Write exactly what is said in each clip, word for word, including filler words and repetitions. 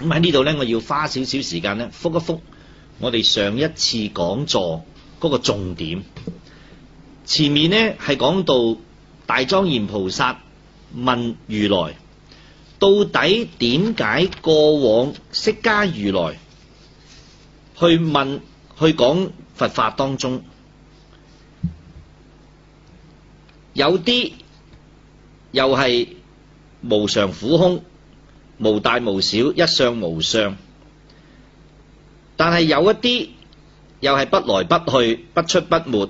咁喺呢度呢，我要花少少時間呢，復一復我哋上一次講座嗰個重點。前面呢係講到大莊嚴菩薩問如來，到底點解過往釋迦如來去問去講佛法當中，有啲又係無常苦空，無大無小，一相無相，但係有一啲又係不來不去，不出不沒。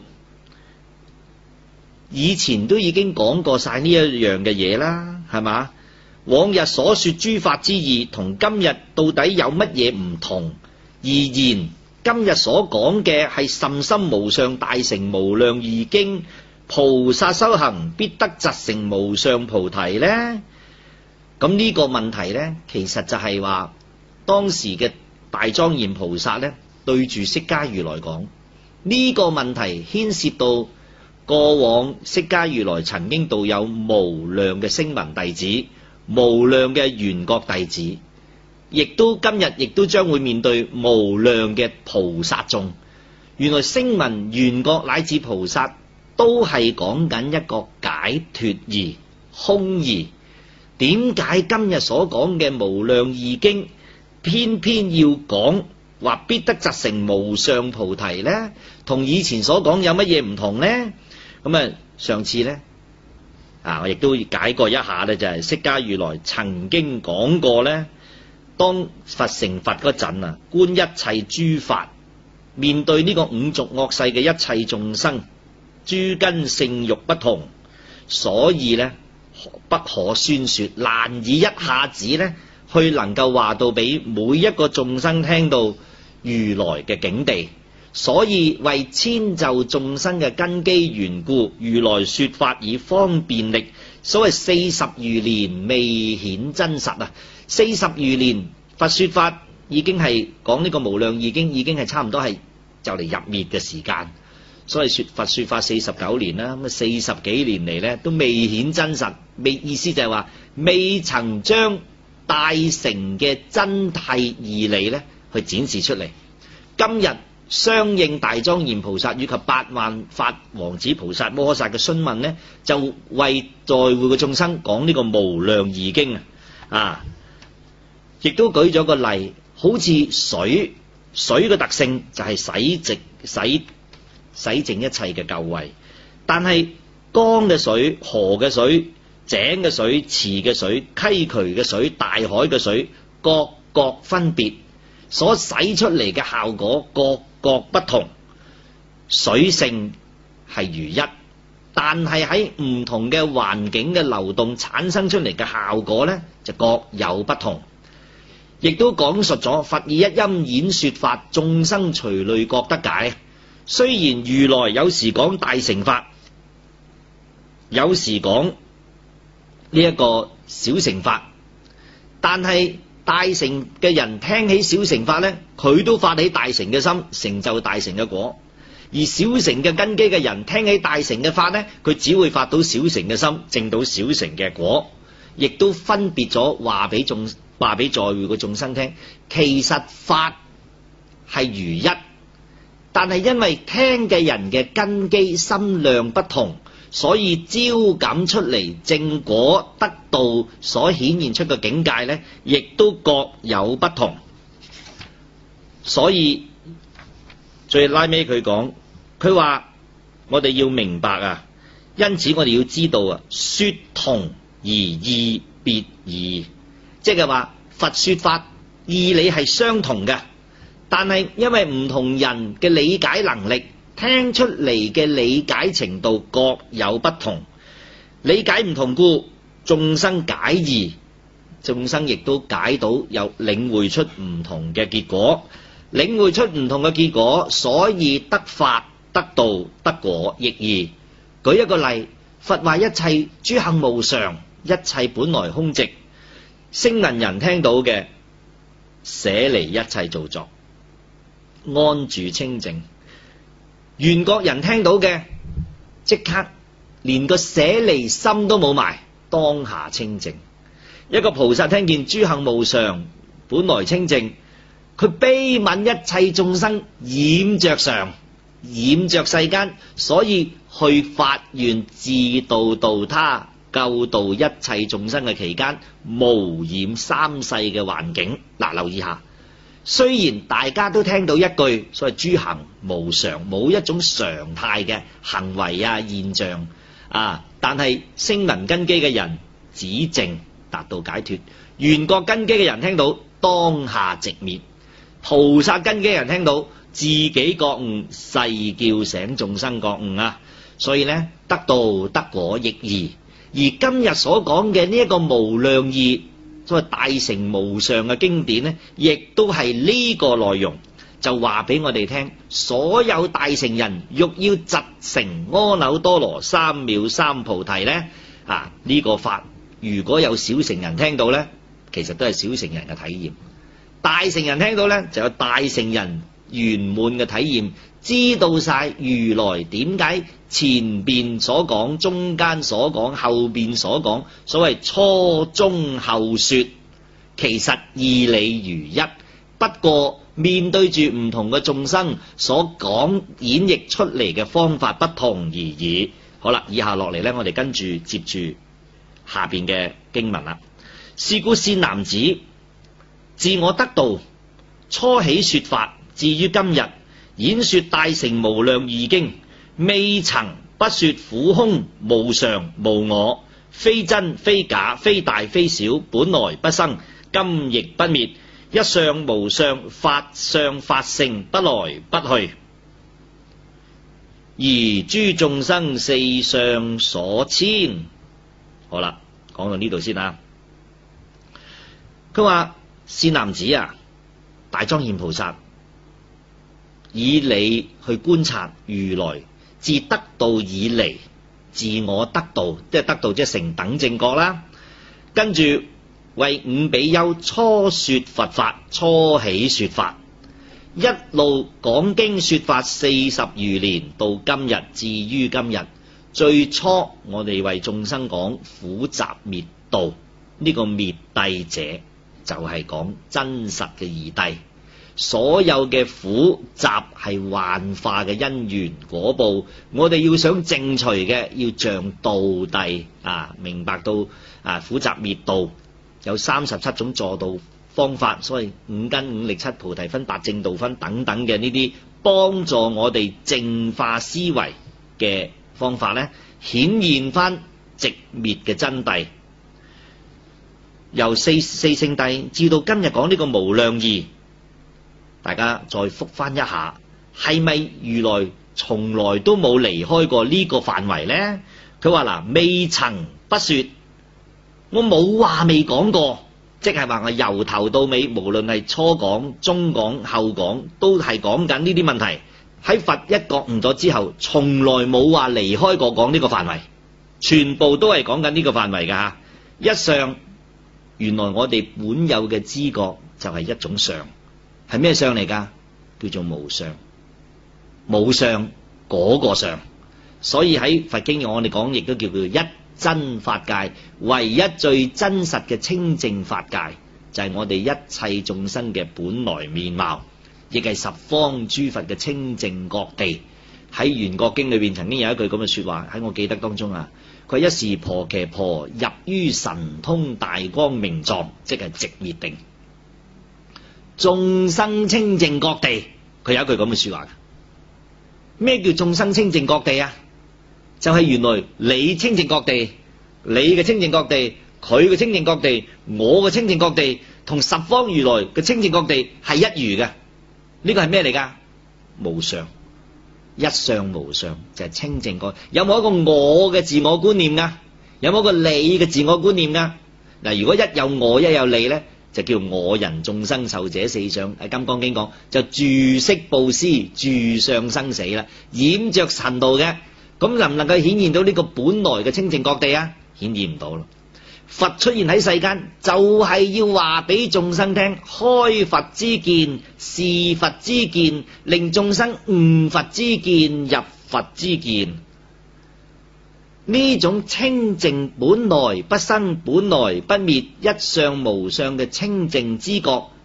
以前都已經講過晒呢一樣嘅嘢啦，係嘛？往日所說諸法之義同今日到底有乜嘢唔同？而言今日所講嘅係甚深無上大乘無量義經，菩薩修行必得疾成無上菩提呢？咁呢個問題呢，其實就係話當時嘅大莊嚴菩薩呢，對住釋迦如來講呢個問題，牽涉到過往釋迦如來曾經導有無量嘅聲聞弟子，無量嘅緣覺弟子，亦都今日亦都將會面對無量嘅菩薩眾。原來聲聞緣覺乃至菩薩都係講緊一個解脫義、空義。點解今日所講嘅無量義經偏偏要講話必得疾成無上菩提呢？同以前所講有乜嘢唔同呢？咁啊，上次呢，啊，我亦都解過一下呢，就係釋迦如來曾經講過呢，當佛成佛嗰陣啊，觀一切諸法，面對呢個五濁惡世嘅一切眾生，諸根性欲不同，所以呢，不可宣說，難以一下子呢去能夠話到俾每一個眾生聽到如來嘅境地。所以為遷就眾生嘅根基緣故，如來說法以方便力。所謂四十餘年未顯真實啊！四十餘年佛說法已經係講呢個無量義經，已經係差唔多係就嚟入滅嘅時間。所以說佛說法四十九年啦，咁四十幾年嚟呢都未顯真實，未意思就係話未曾將大乘嘅真諦義理呢去展示出嚟。今日相應大莊嚴菩薩以及八萬法王子菩薩摩訶薩嘅詢問呢，就為在會嘅眾生講呢個無量義經啊！啊，亦都舉咗個例，好似水，水嘅特性就係洗淨洗洗淨一切嘅舊穢，但係江嘅水、河嘅水、井嘅水、池嘅水、溪渠嘅水、大海嘅水，各各分別，所洗出嚟嘅效果各各不同。水性係如一，但係喺唔同嘅環境嘅流動產生出嚟嘅效果呢，就各有不同。亦都講述咗佛以一音演說法，眾生隨類各得解。雖然如來有時講大乘法，有時講呢一個小乘法，但係大乘嘅人聽起小乘法呢，佢都發起大乘嘅心，成就大乘嘅果；而小乘嘅根基嘅人聽起大乘嘅法呢，佢只會發到小乘嘅心，證到小乘嘅果。亦都分別咗話俾眾話俾在會嘅眾生聽，其實法係如一，但係因為聽嘅人嘅根基心量不同，所以招感出嚟正果得道所顯現出嘅境界呢，亦都各有不同。所以最拉尾佢講，佢話我哋要明白啊，因此我哋要知道啊，說同而義別異，即係話佛說法義理係相同嘅，但係因為唔同人嘅理解能力，聽出嚟嘅理解程度各有不同，理解唔同故，眾生解義，眾生亦都解到又領會出唔同嘅結果，領會出唔同嘅結果，所以得法得道得果亦異。舉一個例，佛話一切諸行無常，一切本來空寂，聲聞人聽到嘅捨離一切造作，安住清淨；緣覺人聽到嘅即刻連個捨離心都冇埋，當下清淨。一個菩薩聽見諸行無常， 本來清淨，佢悲憫一切眾生染着常，染着世間，所以去發願自度度他，救度一切眾生嘅期間，無染三世嘅環境。嗱，留意下，雖然大家都聽到一句所謂諸行無常，冇一種常態嘅行為啊現象啊，但係聲聞根基嘅人止淨達到解脫，緣覺根基嘅人聽到當下寂滅，菩薩根基嘅人聽到自己覺悟，誓叫醒眾生覺悟啊！所以呢，得道得果亦易。而今日所講嘅呢一個無量義，所謂大乘無上嘅經典呢，亦都係呢個內容，就話俾我哋聽，所有大乘人欲要疾成阿耨多羅三藐三菩提呢，啊呢、這個法如果有小乘人聽到呢，其實都係小乘人嘅體驗；大乘人聽到呢，就有大乘人圓滿嘅體驗，知道晒如來點解前邊所講、中間所講、後邊所講，所謂初中後說，其實義理如一，不過面對住唔同嘅眾生所講演繹出嚟嘅方法不同而已。好啦，以下落嚟呢，我哋跟住接住下邊嘅經文啦。是故善男子，自我得道初起說法，至於今日演說大乘無量義經，未曾不說苦空無常無我，非真非假，非大非小，本來不生，今亦不滅，一相無相，法相法性，不來不去。而諸眾生四相所遷。好啦，講到呢度先啦。佢話善男子啊，大莊嚴菩薩，以你去觀察如來自得道以嚟，自我得道，即係得道即係成等正覺啦。跟住為五比丘初說佛法，初起說法，一路講經說法四十餘年，到今日至於今日。最初我哋為眾生講苦集滅道，呢、這個滅諦者就係講真實嘅義諦。所有嘅苦集係幻化嘅因緣果報，我哋要想淨除嘅，要像道諦啊，明白到啊苦集滅道有三十七種助道方法，所謂五根五力七菩提分八正道分等等嘅呢啲幫助我哋淨化思維嘅方法呢，顯現翻寂滅嘅真諦。由四四聖諦至到今日講呢個無量義，大家再復翻一下，係咪如來從來都冇離開過呢個範圍呢？佢話嗱，未曾不說，我冇話未講過，即係話我由頭到尾，無論係初講、中講、後講，都係講緊呢啲問題。喺佛一覺悟咗之後，從來冇話離開過講呢個範圍，全部都係講緊呢個範圍噶。一相，原來我哋本有嘅知覺就係一種相，係咩相嚟噶？叫做無相，冇相嗰個相。所以喺佛經我哋講，亦都叫做一真法界，唯一最真實嘅清淨法界，就係我哋一切眾生嘅本來面貌，亦係十方諸佛嘅清淨覺地。喺圓覺經裏邊曾經有一句咁嘅說話，喺我記得當中啊，佢一時婆伽婆入於神通大光明狀，即係寂滅定，眾生清淨覺地。佢有一句咁嘅說話，咩叫眾生清淨覺地啊？就係原來你清淨覺地，你嘅清淨覺地，佢嘅清淨覺地，我嘅清淨覺地，同十方如來嘅清淨覺地係一如嘅。呢個係咩嚟噶？無相，一相無相，就係清淨覺。有冇一個我嘅自我觀念噶？有冇一個你嘅自我觀念噶？嗱，如果一有我一有你咧，就叫我人眾生受者四相。喺《金剛經》講就住色布施，住相生死啦，染着塵道嘅。咁能唔能夠顯現到呢個本來嘅清淨覺地啊？顯現唔到咯。佛出現喺世間，就係要話俾眾生聽，開佛之見，示佛之見，令眾生悟佛之見，入佛之見。呢種清淨本來不生，本來不滅，一相無相嘅清淨之覺，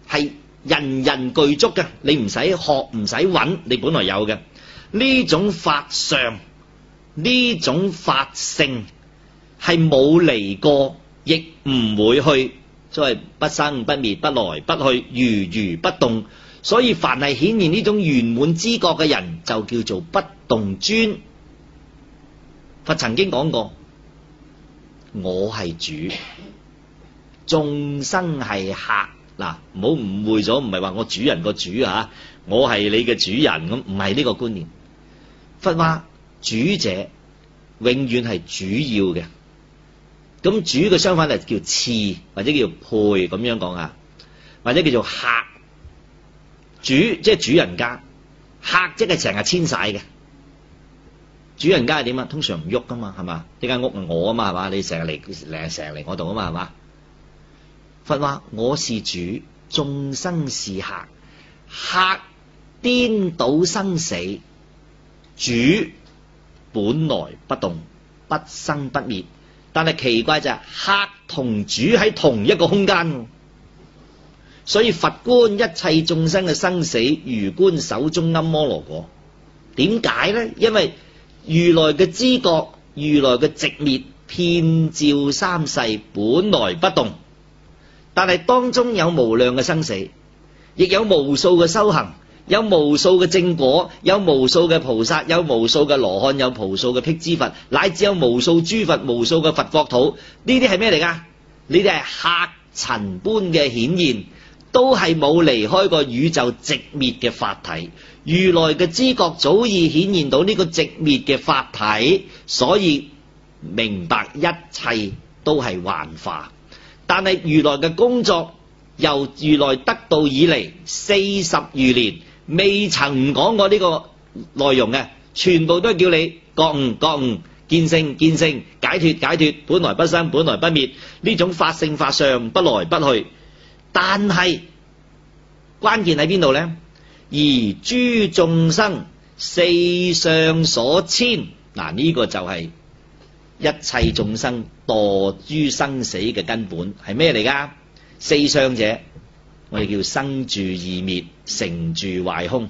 係人人具足嘅，你唔使學唔使揾，你本來有嘅呢種法相，呢種法性係冇嚟過，亦唔會去，所謂不生不滅，不來不去，如如不動。所以凡係顯現呢種圓滿知覺嘅人，就叫做不動尊。佛曾經講過，我係主，眾生係客。嗱，唔好誤會咗，唔係話我主人個主啊，我係你嘅主人咁，唔係呢個觀念。佛話主者永遠係主要嘅，咁主嘅相反係叫次或者叫配，咁樣講啊，或者叫做客。主即係主人家，客即係成日遷徙嘅。主人家係點啊？通常唔喐噶嘛，係嘛？呢間屋係我啊嘛，係嘛？你成日嚟嚟成日嚟我度啊嘛，係嘛？佛話我是主，眾生是客，客顛倒生死，主本來不動，不生不滅。但係奇怪就係客同主喺同一個空間，所以佛觀一切眾生嘅生死，如觀手中庵摩羅果。點解呢？因為如來嘅知覺，如來嘅寂滅，遍照三世，本來不動。但係當中有無量嘅生死，亦有無數嘅修行，有無數嘅正果，有無數嘅菩薩，有無數嘅羅漢，有無數嘅辟支佛，乃至有無數諸佛，無數嘅佛國土。呢啲係咩嚟噶？呢啲係客塵般嘅顯現，都係冇離開過宇宙寂滅嘅法體。如來嘅知覺早已顯現到呢個寂滅嘅法體，所以明白一切都係幻化。但係如來嘅工作由如來得道以嚟四十餘年，未曾講過呢個內容嘅，全部都係叫你覺悟覺悟，見性見性，解脫解脫，本來不生本來不滅，呢種法性法相不來不去。但係關鍵喺邊度呢？而諸眾生四相所遷，嗱，呢個就係一切眾生墮於生死嘅根本係咩嚟噶？四相者，我哋叫生住異滅，成住壞空。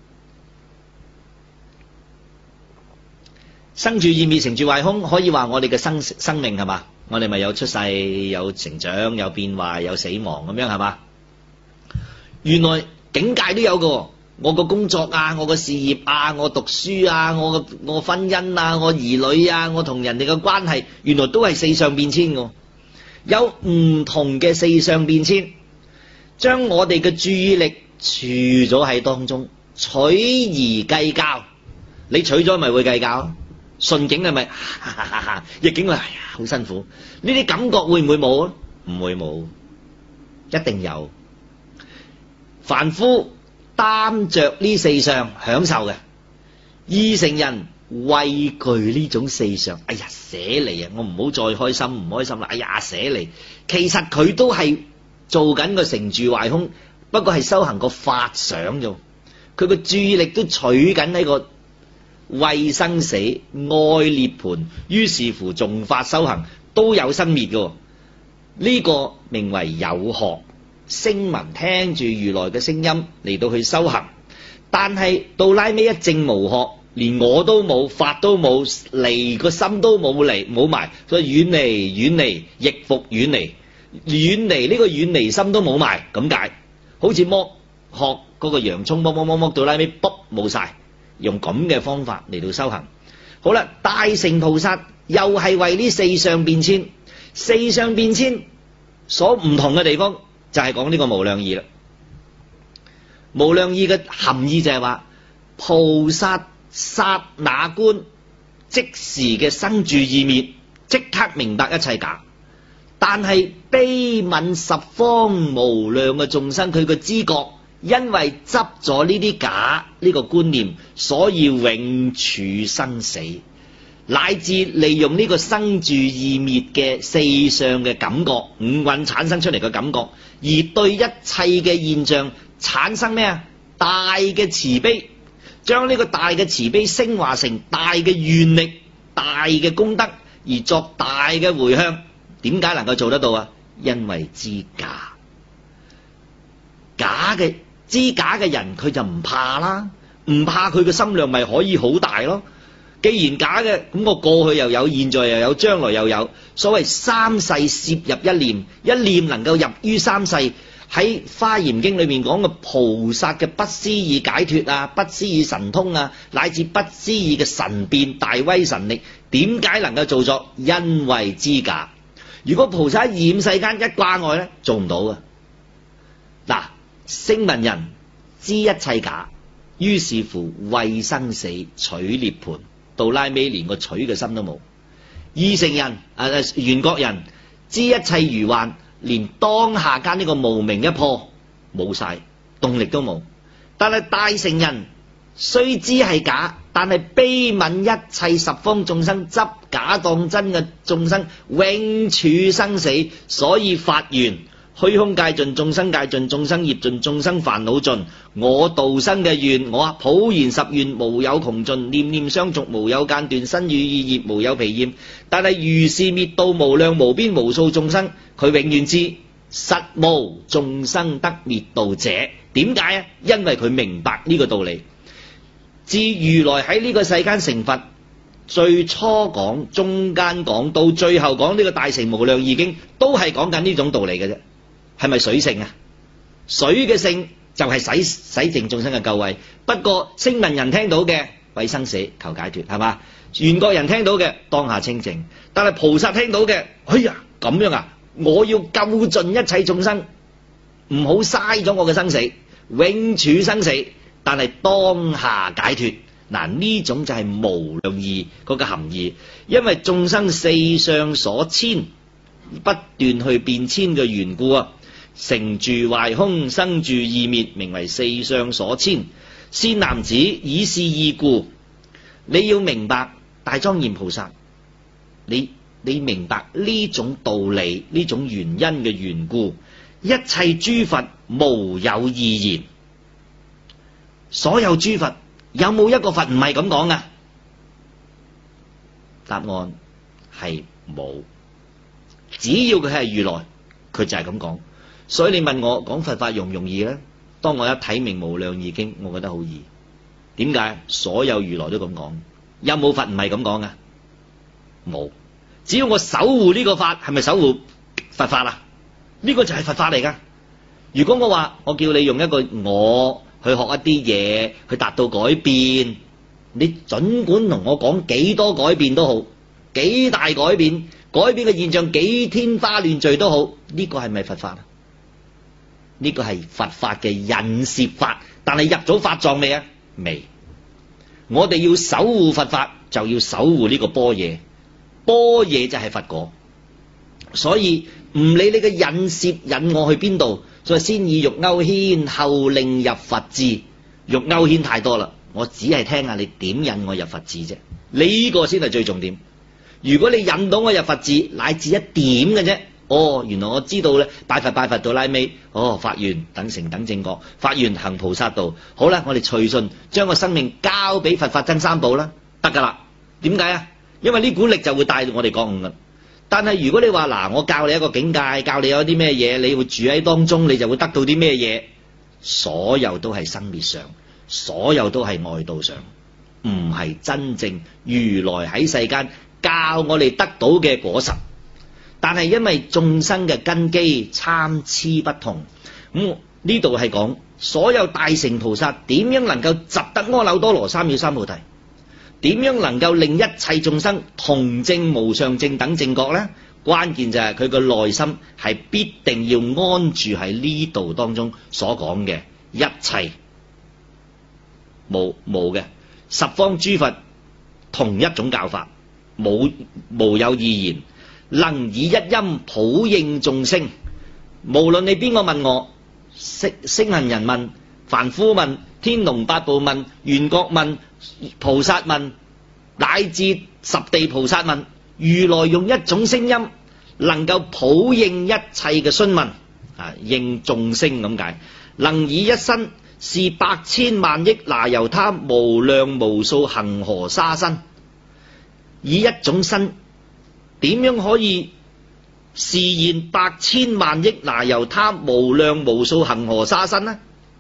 生住異滅，成住壞空，可以話我哋嘅生生命係嘛？我哋咪有出世，有成長，有變壞，有死亡咁樣係嘛？原來境界都有嘅，我個工作啊，我個事業啊，我讀書啊，我個我婚姻啊，我兒女啊，我同人哋嘅關係，原來都係四相變遷嘅，有唔同嘅四相變遷，將我哋嘅注意力儲咗喺當中，取而計較。你取咗咪會計較？順境係咪？逆境係，哎呀好辛苦。呢啲感覺會唔會冇啊？唔會冇，一定有。凡夫擔着呢四相享受嘅，二乘人畏懼呢種四相。哎呀捨離啊！我唔好再開心唔開心啦！哎呀捨離，其實佢都係做緊個成住壞空，不過係修行個法想啫。佢個注意力都取緊喺個畏生死、愛涅槃，於是乎眾法修行都有生滅嘅。呢、這個名為有學。聲聞聽住如來嘅聲音嚟到去修行，但係到拉尾一證無學，連我都冇，法都冇，離個心都冇嚟冇埋，所以遠離遠離亦復遠離，遠離呢個遠離心都冇埋咁解。好似剝殼嗰個洋蔥剝剝剝剝到拉尾卜冇晒，用咁嘅方法嚟到修行。好啦，大乘菩薩又係為呢四相變遷，四相變遷所唔同嘅地方。就係講呢個無量義啦。無量義嘅含義就係話，菩薩剎那觀即時嘅生住異滅，即刻明白一切假。但係悲憫十方無量嘅眾生，佢嘅知覺因為執咗呢啲假呢個觀念，所以永處生死，乃至利用呢個生住異滅嘅四相嘅感覺，五蘊產生出嚟嘅感覺。而對一切嘅現象產生咩啊？大嘅慈悲，將呢個大嘅慈悲升華成大嘅願力、大嘅功德，而作大嘅回向。點解能夠做得到啊？因為知假。 假嘅知假嘅人，佢就唔怕啦，唔怕佢嘅心量咪可以好大咯。既然假嘅，咁我過去又有，現在又有，將來又有。所謂三世攝入一念，一念能夠入於三世。喺《華嚴經》裏面講嘅菩薩嘅不思議解脫啊，不思議神通啊，乃至不思議嘅神變大威神力，點解能夠做作？因為知假。如果菩薩喺現世間一掛礙咧，做唔到嘅。嗱，聲聞人知一切假，於是乎為生死取涅槃，到拉尾連個取嘅心都冇。二乘人啊，緣覺人知一切如幻，連當下間呢個無明一破冇晒，動力都冇。但係大乘人雖知係假，但係悲憫一切十方眾生執假當真嘅眾生永處生死，所以發願虛空界盡，眾生界盡，眾生業盡，眾生煩惱盡，我度生嘅願，我普賢十願無有窮盡，念念相續無有間斷，身語意業無有疲厭。但係如是滅度無量無邊無數眾生，佢永遠知實無眾生得滅度者。點解啊？因為佢明白呢個道理。自如來喺呢個世間成佛，最初講、中間講到最後講呢個大乘無量義經，都係講緊呢種道理嘅啫。係咪水性啊？水嘅性就係洗洗淨眾生嘅救慧。不過聲聞人聽到嘅為生死求解脫，係嘛？緣覺人聽到嘅當下清淨，但係菩薩聽到嘅，哎呀咁樣啊！我要救盡一切眾生，唔好嘥咗我嘅生死，永處生死，但係當下解脫。嗱，呢種就係無量義嗰個含義，因為眾生四相所遷，不斷去變遷嘅緣故啊。成住壞空，生住異滅，名為四相所遷。善男子，以是義故，你要明白大莊嚴菩薩，你你明白呢種道理，呢種原因嘅緣故，一切諸佛無有異言。所有諸佛有冇一個佛唔係咁講噶？答案係冇。只要佢係如來，佢就係咁講。所以你問我講佛法容唔容易呢？當我一睇明無量義經，我覺得好易。點解？所有如來都咁講。有冇佛唔係咁講噶？冇。只要我守護呢個法，係咪守護佛法啊？呢個就係佛法嚟噶。如果我話我叫你用一個我去學一啲嘢，去達到改變，你盡管同我講幾多改變都好，幾大改變，改變嘅現象幾天花亂墜都好，呢個係咪佛法啊？呢個係佛法嘅引攝法，但係入咗法藏未啊？未。我哋要守護佛法，就要守護呢個般若，般若就係佛果。所以唔理你嘅引攝引我去邊度，所以先以欲勾牽，後令入佛智。欲勾牽太多啦，我只係聽下你點引我入佛智啫。呢個先係最重點。如果你引到我入佛智，乃至一點嘅啫。哦，原來我知道咧，拜佛拜佛到拉尾，哦，發願等成等正覺，發願行菩薩道。好啦，我哋隨順將個生命交俾佛法僧三寶啦，得噶啦。點解啊？因為呢股力就會帶我哋覺悟噶。但係如果你話嗱，我教你一個境界，教你有啲咩嘢，你會住喺當中，你就會得到啲咩嘢？所有都係生滅上，所有都係外道上，唔係真正如來喺世間教我哋得到嘅果實。但係因為眾生嘅根基參差不同，咁呢度係講所有大乘菩薩點樣能夠集得阿耨多羅三藐三菩提，點樣能夠令一切眾生同證無上正等正覺呢？關鍵就係佢個內心係必定要安住喺呢度當中所講嘅一切冇冇嘅十方諸佛同一種教法，冇無有異言。能以一音普應眾生，無論你邊個問我，聲聲聞人問、凡夫問、天龍八部問、緣覺問、菩薩問，乃至十地菩薩問，如來用一種聲音能夠普應一切嘅詢問啊，應眾生咁解。能以一身是百千萬億那由他無量無數恒河沙身，以一種身。點樣可以示現百千萬億那由他無量無數恒河沙身呢？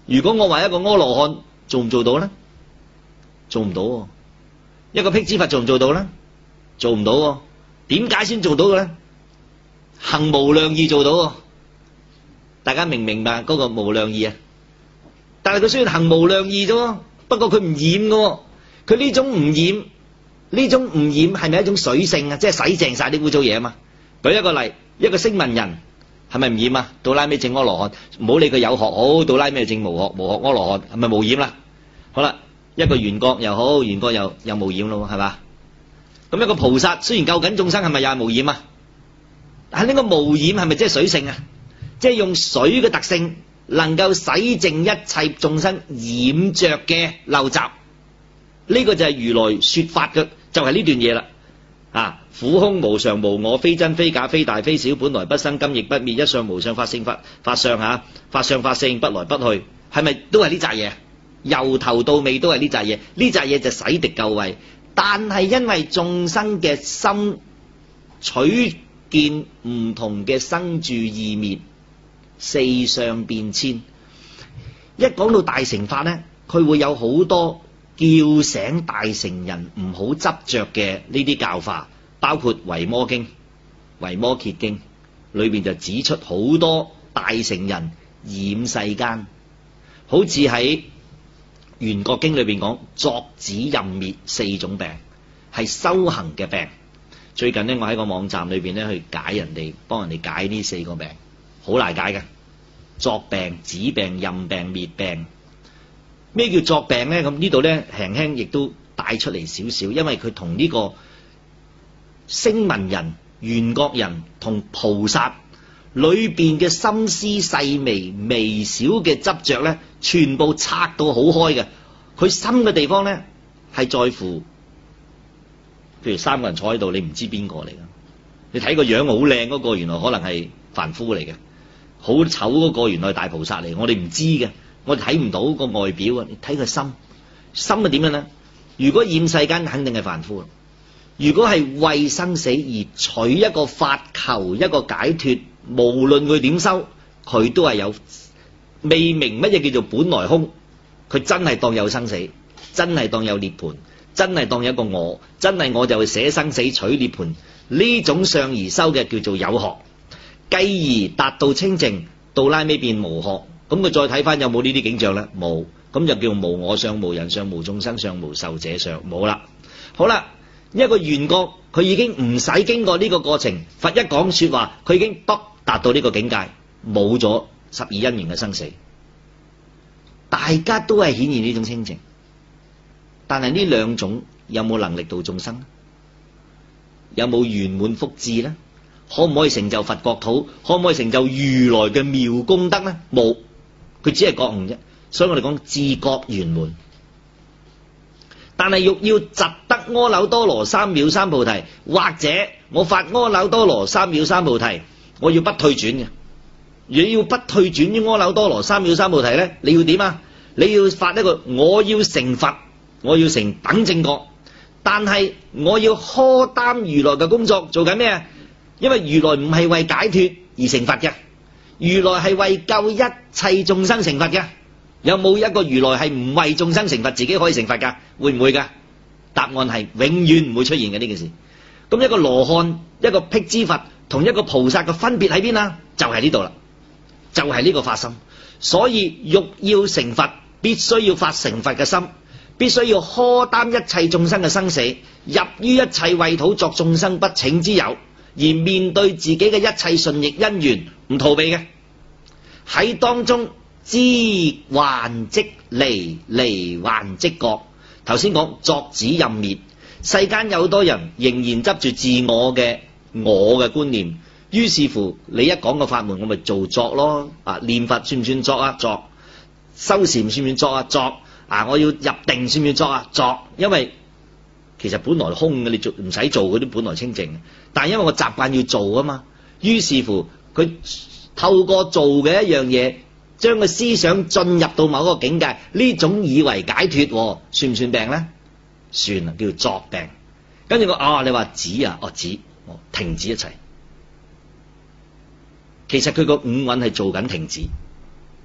如果我話一個阿羅漢做唔做到咧？做唔到喎。一個辟支佛做唔做到咧？做唔到喎。點解先做到嘅咧？行無量義做到喎。大家明唔明白嗰個無量義啊？但係佢雖然行無量義啫，不過佢唔染嘅。佢呢種唔染，呢種唔染係咪一種水性啊？即係洗淨晒啲污糟嘢啊嘛。舉一個例，一個聲聞人係咪唔染啊？到拉尾證阿羅漢，唔好理佢有學好，到拉尾證無學，無學阿羅漢係咪無染啦？好啦，一個緣覺又好，緣覺又又無染咯，係嘛？咁一個菩薩雖然救緊眾生，係咪又係無染啊？但係呢個無染係咪即係水性啊？即係用水嘅特性，能夠洗淨一切眾生染着嘅陋習。呢個就係如來說法嘅，就係呢段嘢啦。啊，苦空無常無我，非真非假，非大非小，本來不生，今亦不滅，一相無相，法性法法相吓，法相法性，不來不去，係咪都係呢扎嘢？由頭到尾都係呢扎嘢，呢扎嘢就洗滌垢穢。但係因為眾生嘅心取見唔同嘅生住異滅，四相變遷。一講到大乘法呢，佢會有好多叫醒大乘人唔好執着嘅呢啲教化，包括維摩經、維摩詰經裏邊就指出好多大乘人染世間，好似喺圓覺經裏邊講作止任滅四種病，係修行嘅病。最近呢，我喺個網站裏邊咧去解人哋，幫人哋解呢四個病，好難解嘅。作病、止病、任病、滅病。咩叫作病咧？咁呢度咧輕輕亦都帶出嚟少少，因為佢同呢個聲聞人、緣覺人同菩薩裏邊嘅心思細微、微小嘅執着咧，全部拆到好開嘅。佢深嘅地方咧，係在乎，譬如三個人坐喺度，你唔知邊個嚟噶？你睇個樣好靚嗰個，原來可能係凡夫嚟嘅；好醜嗰個，原來係大菩薩嚟。我哋唔知嘅。我哋睇唔到個外表啊！你睇佢心，心係點樣呢？如果染世間，肯定係凡夫。如果係為生死而取一個法，求一個解脫，無論佢點修，佢都係有未明乜嘢叫做本來空。佢真係當有生死，真係當有涅槃，真係當有一個我，真係我就會捨生死取涅槃。呢種相而修嘅叫做有學，繼而達到清淨，到拉尾變無學。咁佢再睇翻有冇呢啲景象咧？冇，咁就叫無我相、無人相、無眾生相、無壽者相，冇啦。好啦，一個緣覺佢已經唔使經過呢個過程，佛一講說話，佢已經不達到呢個境界，冇咗十二因緣嘅生死。大家都係顯現呢種清淨，但係呢兩種有冇能力度眾生？有冇圓滿福智呢？可唔可以成就佛國土？可唔可以成就如來嘅妙功德呢？冇。佢只係覺悟啫，所以我哋講自覺圓滿。但係欲要疾得阿耨多羅三藐三菩提，或者我發阿耨多羅三藐三菩提，我要不退轉嘅。如果要不退轉於阿耨多羅三藐三菩提咧，你要點啊？你要發一個我要成佛，我要成等正覺，但係我要荷擔如來嘅工作，做緊咩啊？因為如來唔係為解脫而成佛嘅。如來係為救一切眾生成佛嘅，有冇一個如來係唔為眾生成佛，自己可以成佛噶？會唔會噶？答案係永遠唔會出現嘅呢件事。咁一個羅漢、一個辟支佛同一個菩薩嘅分別喺邊啊？就係呢度啦，就係呢個發心。所以欲要成佛，必須要發成佛嘅心，必須要荷擔一切眾生嘅生死，入於一切穢土作眾生不請之友。而面對自己嘅一切順逆因緣，唔逃避嘅，喺當中知幻即離，離幻即覺。頭先講作止任滅，世間有好多人仍然執住自我嘅我嘅觀念，於是乎你一講個法門，我咪做作咯。啊，念佛算唔算作啊？作。修禪算唔算作啊？作。啊，我要入定算唔算作啊？作。因為其實本來空嘅，你做唔使做嗰啲本來清淨，但係因為我習慣要做啊嘛，於是乎佢透過做嘅一樣嘢，將個思想進入到某個境界，呢種以為解脫，算唔算病咧？算啦，叫作病。跟住我啊，你話止啊，哦止，哦停止一切。其實佢個五蘊係做緊停止，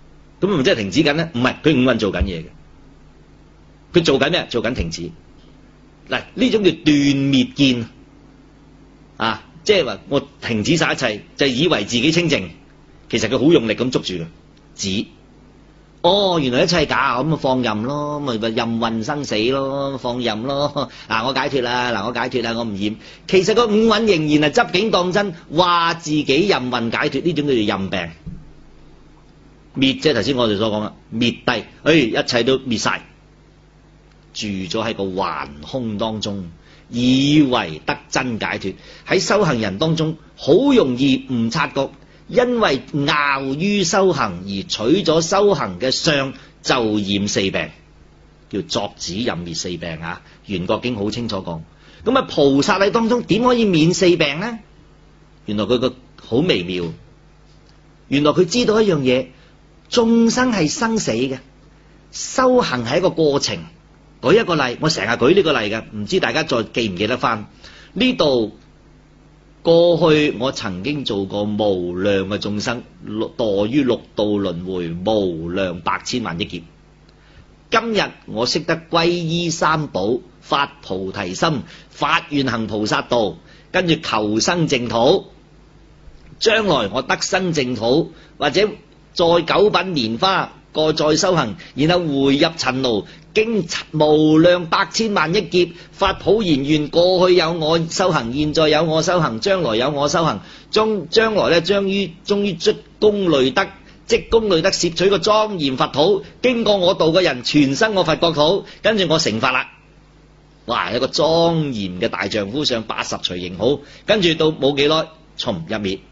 咁咪即係停止緊咧？唔係，佢五蘊做緊嘢嘅。佢做緊咩？做緊停止。嗱，呢種叫斷滅見啊！即係話我停止晒一切，就以為自己清淨，其實佢好用力咁捉住嘅止。哦，原來一切係假，咁咪放任咯，咪咪任運生死咯，放任咯。嗱、啊，我解脫啦，嗱，我解脫啦，我唔染。其實個五蘊仍然係執境當真，話自己任運解脫，呢種叫做任病。滅即係頭先我哋所講啦，滅帝，誒、哎，一切都滅晒，住咗喺個幻空當中，以為得真解脫。喺修行人當中，好容易唔察覺。因為拗於修行而取咗修行嘅相，就染四病，叫作止任滅四病啊！圓覺經好清楚講。咁啊，菩薩喺當中點可以免四病呢？原來佢個好微妙，原來佢知道一樣嘢，眾生係生死嘅，修行係一個過程。舉一個例，我成日舉呢個例嘅，唔知大家再記唔記得翻呢度？過去我曾經做過無量嘅眾生，墮於六道輪迴無量百千萬億劫。今日我識得皈依三寶，發菩提心，發願行菩薩道，跟住求生淨土。將來我得生淨土，或者再九品蓮花，過再修行，然後回入塵勞，經無量百千萬億劫發普賢願，過去有我修行，現在有我修行，將來有我修行，將將來咧將於終於積功累德，積功累德攝取個莊嚴佛土，經過我度嘅人全生我佛國土，跟住我成佛啦。哇！有個莊嚴嘅大丈夫上八十隨形好，跟住到冇幾耐從入滅，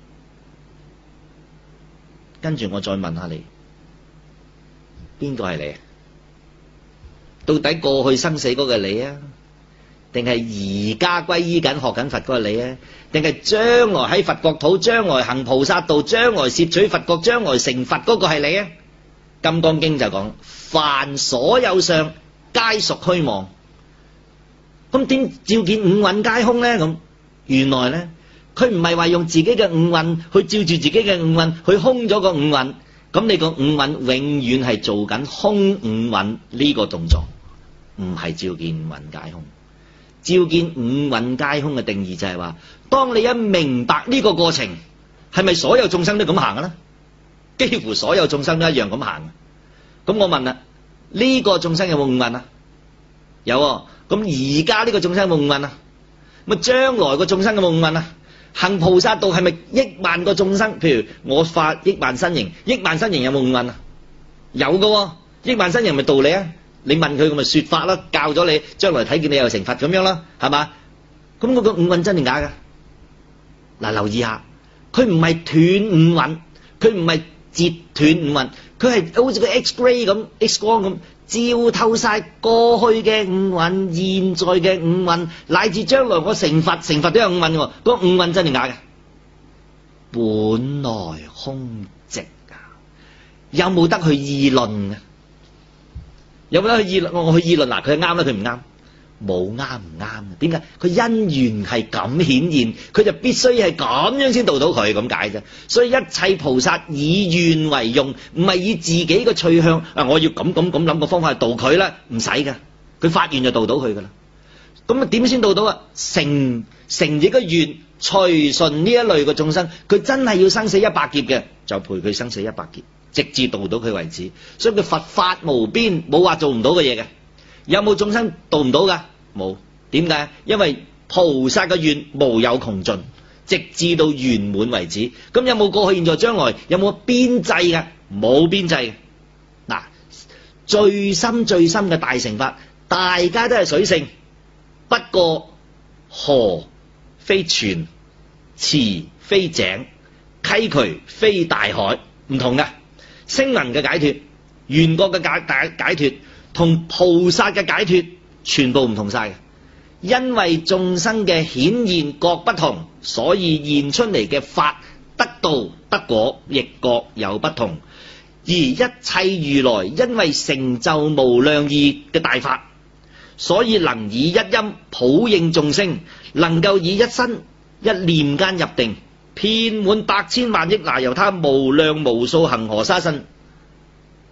跟住我再問下你，邊個係你？到底過去生死嗰個係你啊，定係而家歸依緊學緊佛嗰個係你啊？定係將來喺佛國土，將來行菩薩道，將來攝取佛國，將來成佛嗰個係你啊？金剛經就講，凡所有相，皆屬虛妄。咁點照見五蘊皆空咧？咁原來咧，佢唔係話用自己嘅五蘊去照住自己嘅五蘊去空咗個五蘊。咁你個五蘊永遠係做緊空五蘊呢個動作，唔係照見五蘊皆空。照見五蘊皆空嘅定義就係話，當你一明白呢個過程，係咪所有眾生都咁行嘅咧？幾乎所有眾生都一樣咁行。咁我問啦，呢個眾生有冇五蘊啊？有啊。咁而家呢個眾生有冇五蘊啊？咁將來個眾生有冇五蘊啊？行菩薩道係咪億萬個眾生？譬如我發億萬身形，億萬身形有冇五蘊啊？有㗎，億萬身形咪道理啊？你問佢，咁咪說法啦，教咗你，將來睇見你又成佛咁樣啦，係嘛？咁嗰個五蘊真定假㗎？嗱，留意下，佢唔係斷五蘊，佢唔係截斷五蘊，佢係好似個 X-ray 咁 X 光咁。照透晒過去嘅五蘊，現在嘅五蘊，乃至將來我成佛，成佛都有五蘊喎。嗰五蘊真定假嘅？本來空寂啊！有冇得去議論嘅？有冇得去議論？我去議論嗱，佢係啱啦，佢唔啱，冇啱唔啱嘅。點解？佢因緣係咁顯現，佢就必須係咁樣先度到佢咁解啫。所以一切菩薩以願為用，唔係以自己嘅趣向啊！我要咁咁咁諗個方法去度佢啦，唔使噶，佢發願就度到佢噶啦。咁啊點先度到啊？成成亦個願，隨順呢一類嘅眾生，佢真係要生死一百劫嘅，就陪佢生死一百劫，直至度到佢為止。所以佢佛法無邊，冇話做唔到嘅嘢嘅。有冇眾生度唔到噶？冇。點解？因為菩薩嘅願無有窮盡，直至到圓滿為止。咁有冇過去、現在、將來？有冇邊際嘅？冇邊際嘅。嗱，最深最深嘅大乘法，大家都係水性，不過河非泉，池非井，溪渠非大海，唔同嘅。聲聞嘅解脫，緣覺嘅解解解脫，同菩薩嘅解脫全部唔同晒嘅。因為眾生嘅顯現各不同，所以現出嚟嘅法得道得果亦各有不同。而一切如來因為成就無量義嘅大法，所以能以一音普應眾生，能夠以一身一念間入定，遍滿百千萬億那由他無量無數恒河沙身。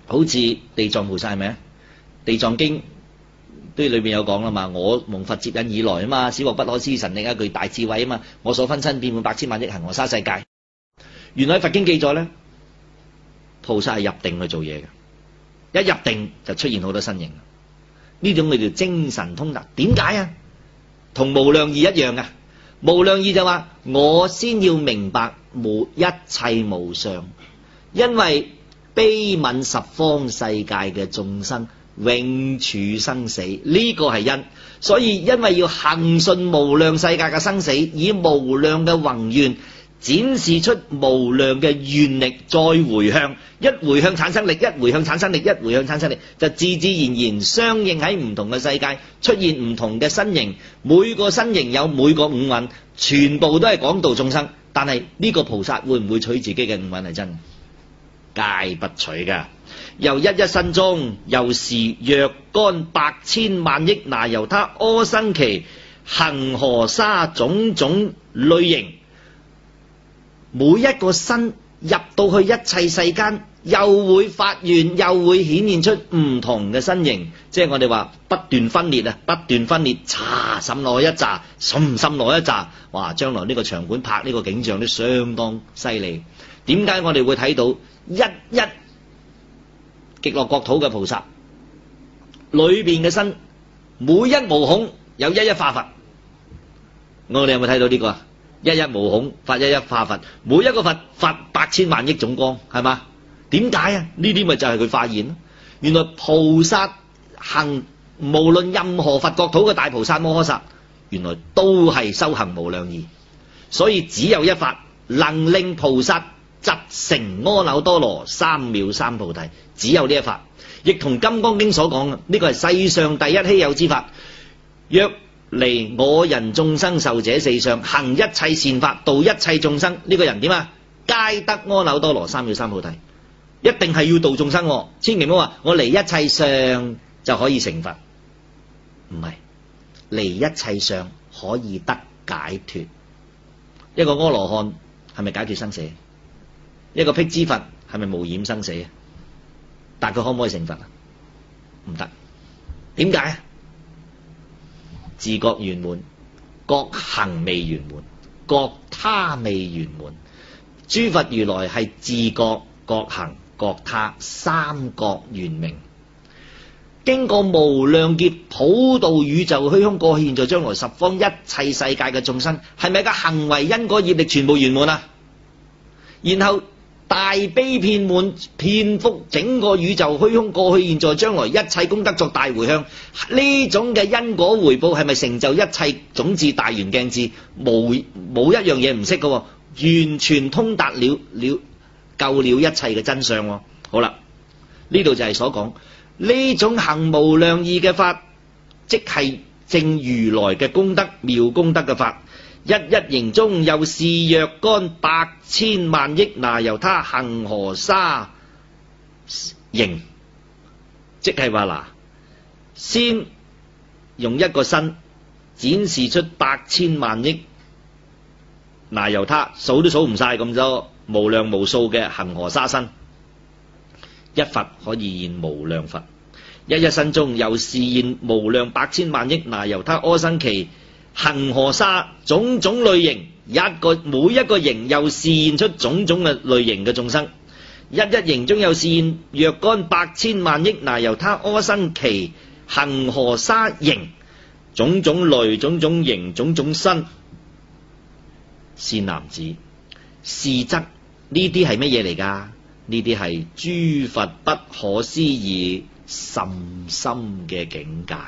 好似地藏菩薩係咪啊？地藏經都裏邊有講啦嘛，我蒙佛接引以來啊嘛，使獲不可思議神力一具大智慧啊嘛，我所分身遍滿百千萬億恒河沙世界。原來佛經記載咧，菩薩係入定去做嘢嘅，一入定就出現好多身形。呢種叫做精神通達。點解啊？同無量義一樣嘅。無量義就話我先要明白無一切無常，因為悲憫十方世界嘅眾生永處生死，呢個係因。所以因為要恆順無量世界嘅生死，以無量嘅宏願展示出無量嘅願力，再回向，一回向產生力，一回向產生力，一回向產生力，就自自然然相應喺唔同嘅世界出現唔同嘅身形，每個身形有每個五蘊，全部都係廣度眾生。但係呢個菩薩會唔會取自己嘅五蘊係真？皆不取噶。又一一身中，又是若干百千萬億那由他阿僧祇恒河沙種種類型，每一個身入到去一切世間，又會發願，又會顯現出唔同嘅身形。即係我哋話不斷分裂啊，不斷分裂，查滲落一紮，滲滲落一紮。哇！將來呢個場館拍呢個景象都相當犀利。點解我哋會睇到一一極樂國土嘅菩薩裏邊嘅身，每一毛孔有一一化佛？我哋有冇睇到呢個啊？一一毛孔發一一化佛，每一個佛發百千萬億種光，係嘛？點解啊？呢啲咪就係佢發現咯。原來菩薩行無論任何佛國土嘅大菩薩摩訶薩，原來都係修行無量義，所以只有一法能令菩薩疾成阿耨多羅三藐三菩提，只有呢一法。亦同金剛經所講嘅，呢個係世上第一稀有之法。若離我人眾生壽者四相，行一切善法，度一切眾生，呢個人點啊？皆得阿耨多羅三藐三菩提。一定係要度眾生，千祈唔好話我離一切相就可以成佛，唔係，離一切相可以得解脫。一個阿羅漢係咪解脫生死？一個辟支佛係咪無染生死啊？但佢可唔可以成佛啊？唔得。點解啊？自覺圓滿，覺行未圓滿，覺他未圓滿。諸佛如來係自覺、覺行、覺他三覺圓明，經過無量劫普渡宇宙虛空過去現在將來十方一切世界嘅眾生，係咪個行為因果業力全部圓滿啊？然後大悲遍滿，遍覆整個宇宙虛空過去現在將來一切功德作大回向，呢種嘅因果回報係咪成就一切種智大圓鏡智？冇冇一樣嘢唔識嘅，完全通達了了救了一切嘅真相。好啦，呢度就係所講呢種行無量義嘅法，即係正如來嘅功德妙功德嘅法。一一形中，又是若干百千萬億那由他恒河沙形，即係話嗱，先用一個身展示出百千萬億那由他，數都數唔晒咁多無量無數嘅恒河沙身，一佛可以現無量佛。一一身中，又是現無量百千萬億那由他阿僧祇恒河沙種種類型，一個每一個形又示現出種種嘅類型嘅眾生。一一形中又示現若干百千萬億那由他阿僧祇恒河沙形，種種類、種種形、種種身。善男子，是則呢啲係乜嘢嚟㗎？呢啲係諸佛不可思議甚深嘅境界。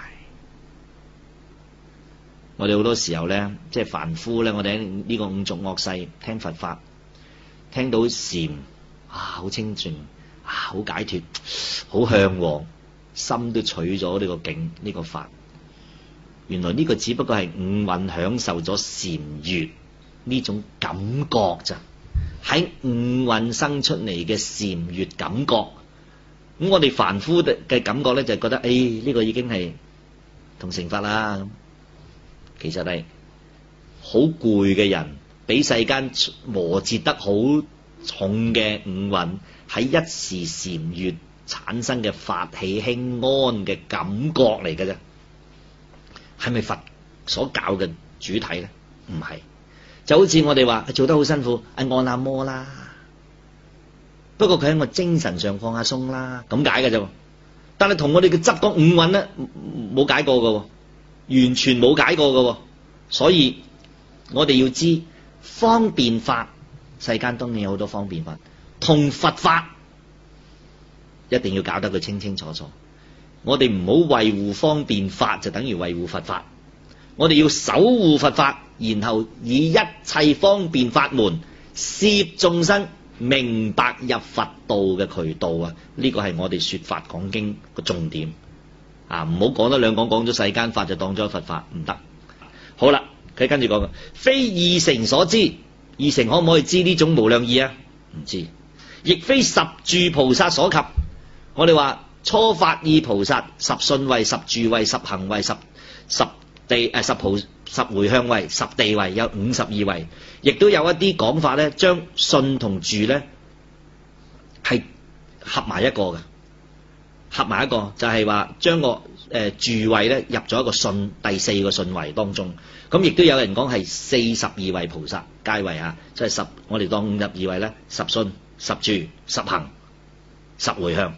我哋好多時候咧，即係凡夫咧，我哋喺呢個五濁惡世聽佛法，聽到禪啊，好清淨啊，好解脫，好向往，心都取咗呢個境呢個法。原來呢個只不過係五蘊享受咗禪悅呢種感覺咋，喺五蘊生出嚟嘅禪悅感覺。咁我哋凡夫嘅感覺咧，就係覺得誒呢個已經係同成佛啦。其實係好攰嘅人，俾世間磨折得好重嘅五蘊，喺一時禪悅產生嘅發起輕安嘅感覺嚟嘅啫。係咪佛所教嘅主體咧？唔係，就好似我哋話做得好辛苦，按下摩啦。不過佢喺我精神上放下鬆啦，咁解嘅啫。但係同我哋嘅執講五蘊咧冇解過嘅，完全冇解過嘅。所以我哋要知方便法，世間當然有好多方便法，同佛法一定要搞得佢清清楚楚。我哋唔好維護方便法就等於維護佛法，我哋要守護佛法，然後以一切方便法門攝眾生明白入佛道嘅渠道啊！呢個係我哋說法講經個重點啊！唔好講得兩講，講咗世間法就當咗佛法，唔得。好啦，佢跟住講嘅，非二乘所知，二乘可唔可以知呢種無量義啊？唔知，亦非十住菩薩所及。我哋話初發意菩薩，十信位、十住位、十行位、十十地誒、呃、十菩十回向位、十地位，有五十二位。亦都有一啲講法咧，將信同住咧係合埋一個嘅，合埋一個就係話將個誒、呃、住位咧入咗一個信第四個信位當中。咁亦都有人講係四十二位菩薩階位啊，即係十我哋當五十二位咧，十信、十住、十行、十回向，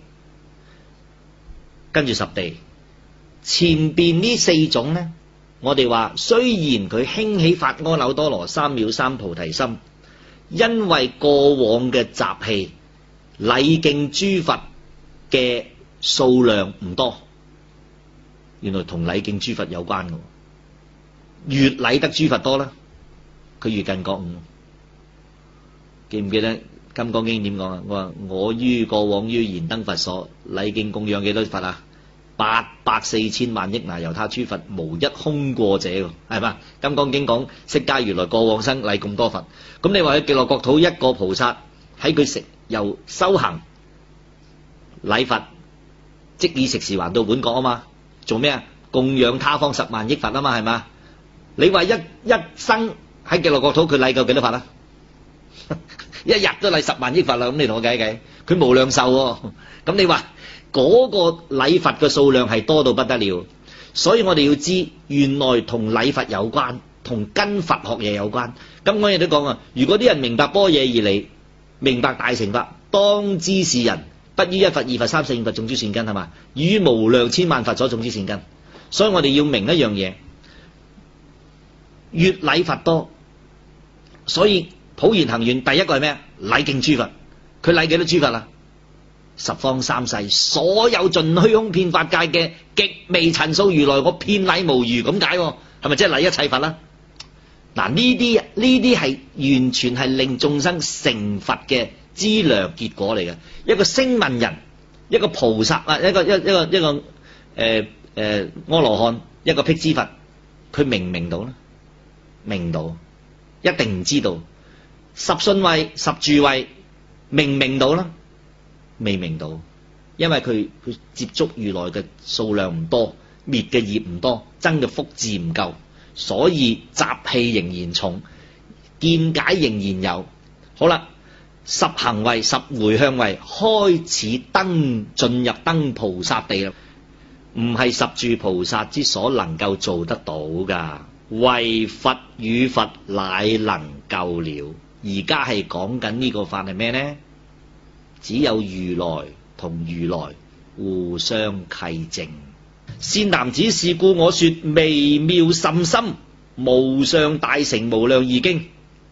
跟住十地。前邊呢四種咧，我哋話雖然佢興起發阿耨多羅三藐三菩提心，因為過往嘅習氣禮敬諸佛嘅數量唔多，原來同禮敬諸佛有關嘅。越禮得諸佛多啦，佢越近覺悟。記唔記得《金剛經》點講啊？我話我於過往於燃燈佛所禮敬供養幾多佛啊？八百四千萬億那由他諸佛，無一空過者，係嘛？《金剛經》講釋迦如來過往生禮咁多佛，咁你話喺極樂國土一個菩薩喺佢食由修行禮佛，即以食時還到本國啊嘛？做咩啊？供養他方十萬億佛啊嘛？係嘛？你話一一生喺極樂國土佢禮夠幾多佛啊？一日都禮十萬億佛啦，咁你同我計計，佢無量壽喎。咁你話嗰個禮佛嘅數量係多到不得了，所以我哋要知原來同禮佛有關，同跟佛學嘢有關。咁我亦都講啊，如果啲人明白般若義理，明白大乘法，當知是人不於一佛、二佛、三世、五佛種諸善根，係嘛？於無量千萬佛所種諸善根。所以我哋要明一樣嘢，越禮佛多，所以普賢行願第一個係咩啊？禮敬諸佛。佢禮幾多諸佛啊？十方三世所有盡虛空遍法界嘅極微塵數如來，我遍禮無餘，咁解係咪即係禮一切佛啦？嗱，呢啲呢啲係完全係令眾生成佛嘅資糧結果嚟嘅。一個聲聞人，一個菩薩啊，一個一一個一個誒誒阿羅漢，一個辟支佛，佢明唔明到咧？明到，一定唔知道。十信位、十住位，明唔明到啦？未明到，因為佢佢接觸如來嘅數量唔多，滅嘅業唔多，增嘅福智唔夠，所以習氣仍然重，見解仍然有。好啦，十行位、十回向位開始登進入登菩薩地啦，唔係十住菩薩之所能夠做得到噶，唯佛與佛乃能夠了。而家係講緊呢個法係咩呢？只有如來同如來互相契證。善男子，是故我說微妙甚深，無上大乘無量義經。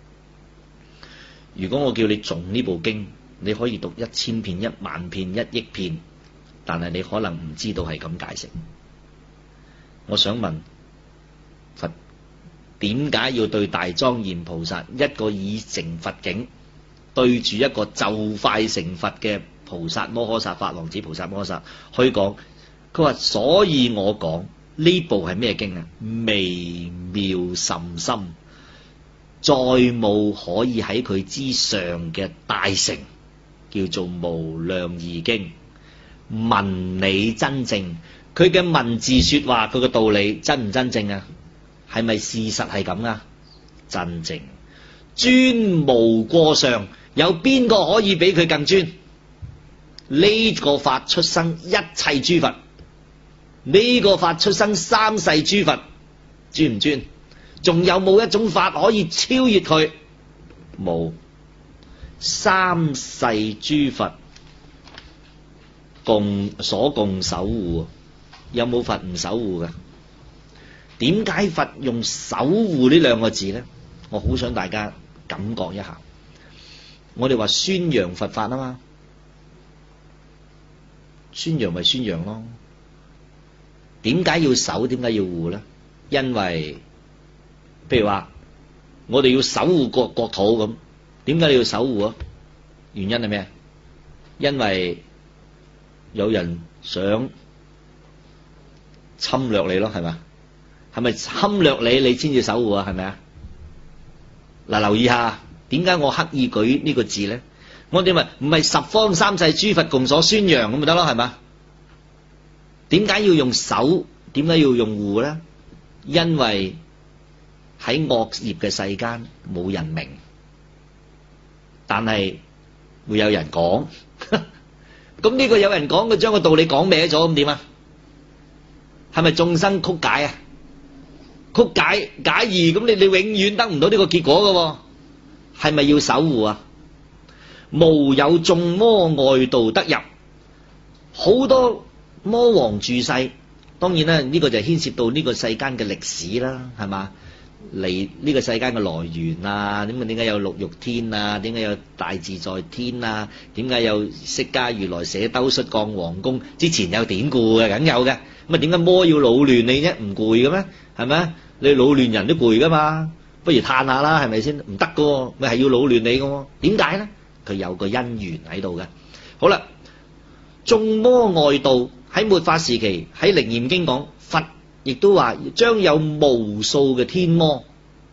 如果我叫你誦呢部經，你可以讀一千遍、一萬遍、一億遍，但係你可能唔知道係咁解釋。我想問佛點解要對大莊嚴菩薩一個已成佛境，對住一個就快成佛嘅菩薩摩訶薩法王子菩薩摩訶薩去講？佢話所以我講呢部係咩經啊？微妙甚深，再冇可以喺佢之上嘅大乘，叫做無量義經。文理真正，佢嘅文字說話，佢嘅道理真唔真正啊？係咪事實係咁啊？真正專無過上，有邊個可以比佢更專？ 呢個法出生一切諸佛，呢個法出生三世諸佛，尊唔尊？仲有冇一種法可以超越佢？冇。三世諸佛共所共守護，有冇佛唔守護㗎？點解佛用守護呢兩個字呢？我好想大家感覺一下。我哋話宣揚佛法啊嘛，宣揚咪宣揚咯。點解要守？點解要護呢？因為譬如話我哋要守護國國土咁，點解你要守護啊？原因係咩？因為有人想侵略你咯，係咪？係咪侵略你，你先至守護啊？係咪啊？嗱，留意下，點解我刻意舉呢個字咧？我哋咪唔係十方三世諸佛共所宣揚咁咪得咯，係嘛？點解要用守？點解要用護咧？因為喺惡業嘅世間冇人明，但係會有人講。咁呢個有人講，佢將個道理講歪咗，咁點啊？係咪眾生曲解啊？曲解解義，咁你你永遠得唔到呢個結果㗎，係咪要守護啊？無有眾魔外道得入，好多魔王住世，當然啦，呢個就牽涉到呢個世間嘅歷史啦，係嘛？嚟呢個世間嘅來源啊，點解點解有六欲天啊？點解有大自在天啊？點解有釋迦如來捨兜率降皇宮？之前有典故嘅，梗有嘅。咁啊，點解魔要擾亂你啫？唔攰嘅咩？係咪？你擾亂人都攰噶嘛？不如嘆下啦，係咪先？唔得噶，咪係要擾亂你噶？點解咧？佢有個因緣喺度嘅。好啦，眾魔外道喺末法時期，喺楞嚴經講，佛亦都話將有無數嘅天魔，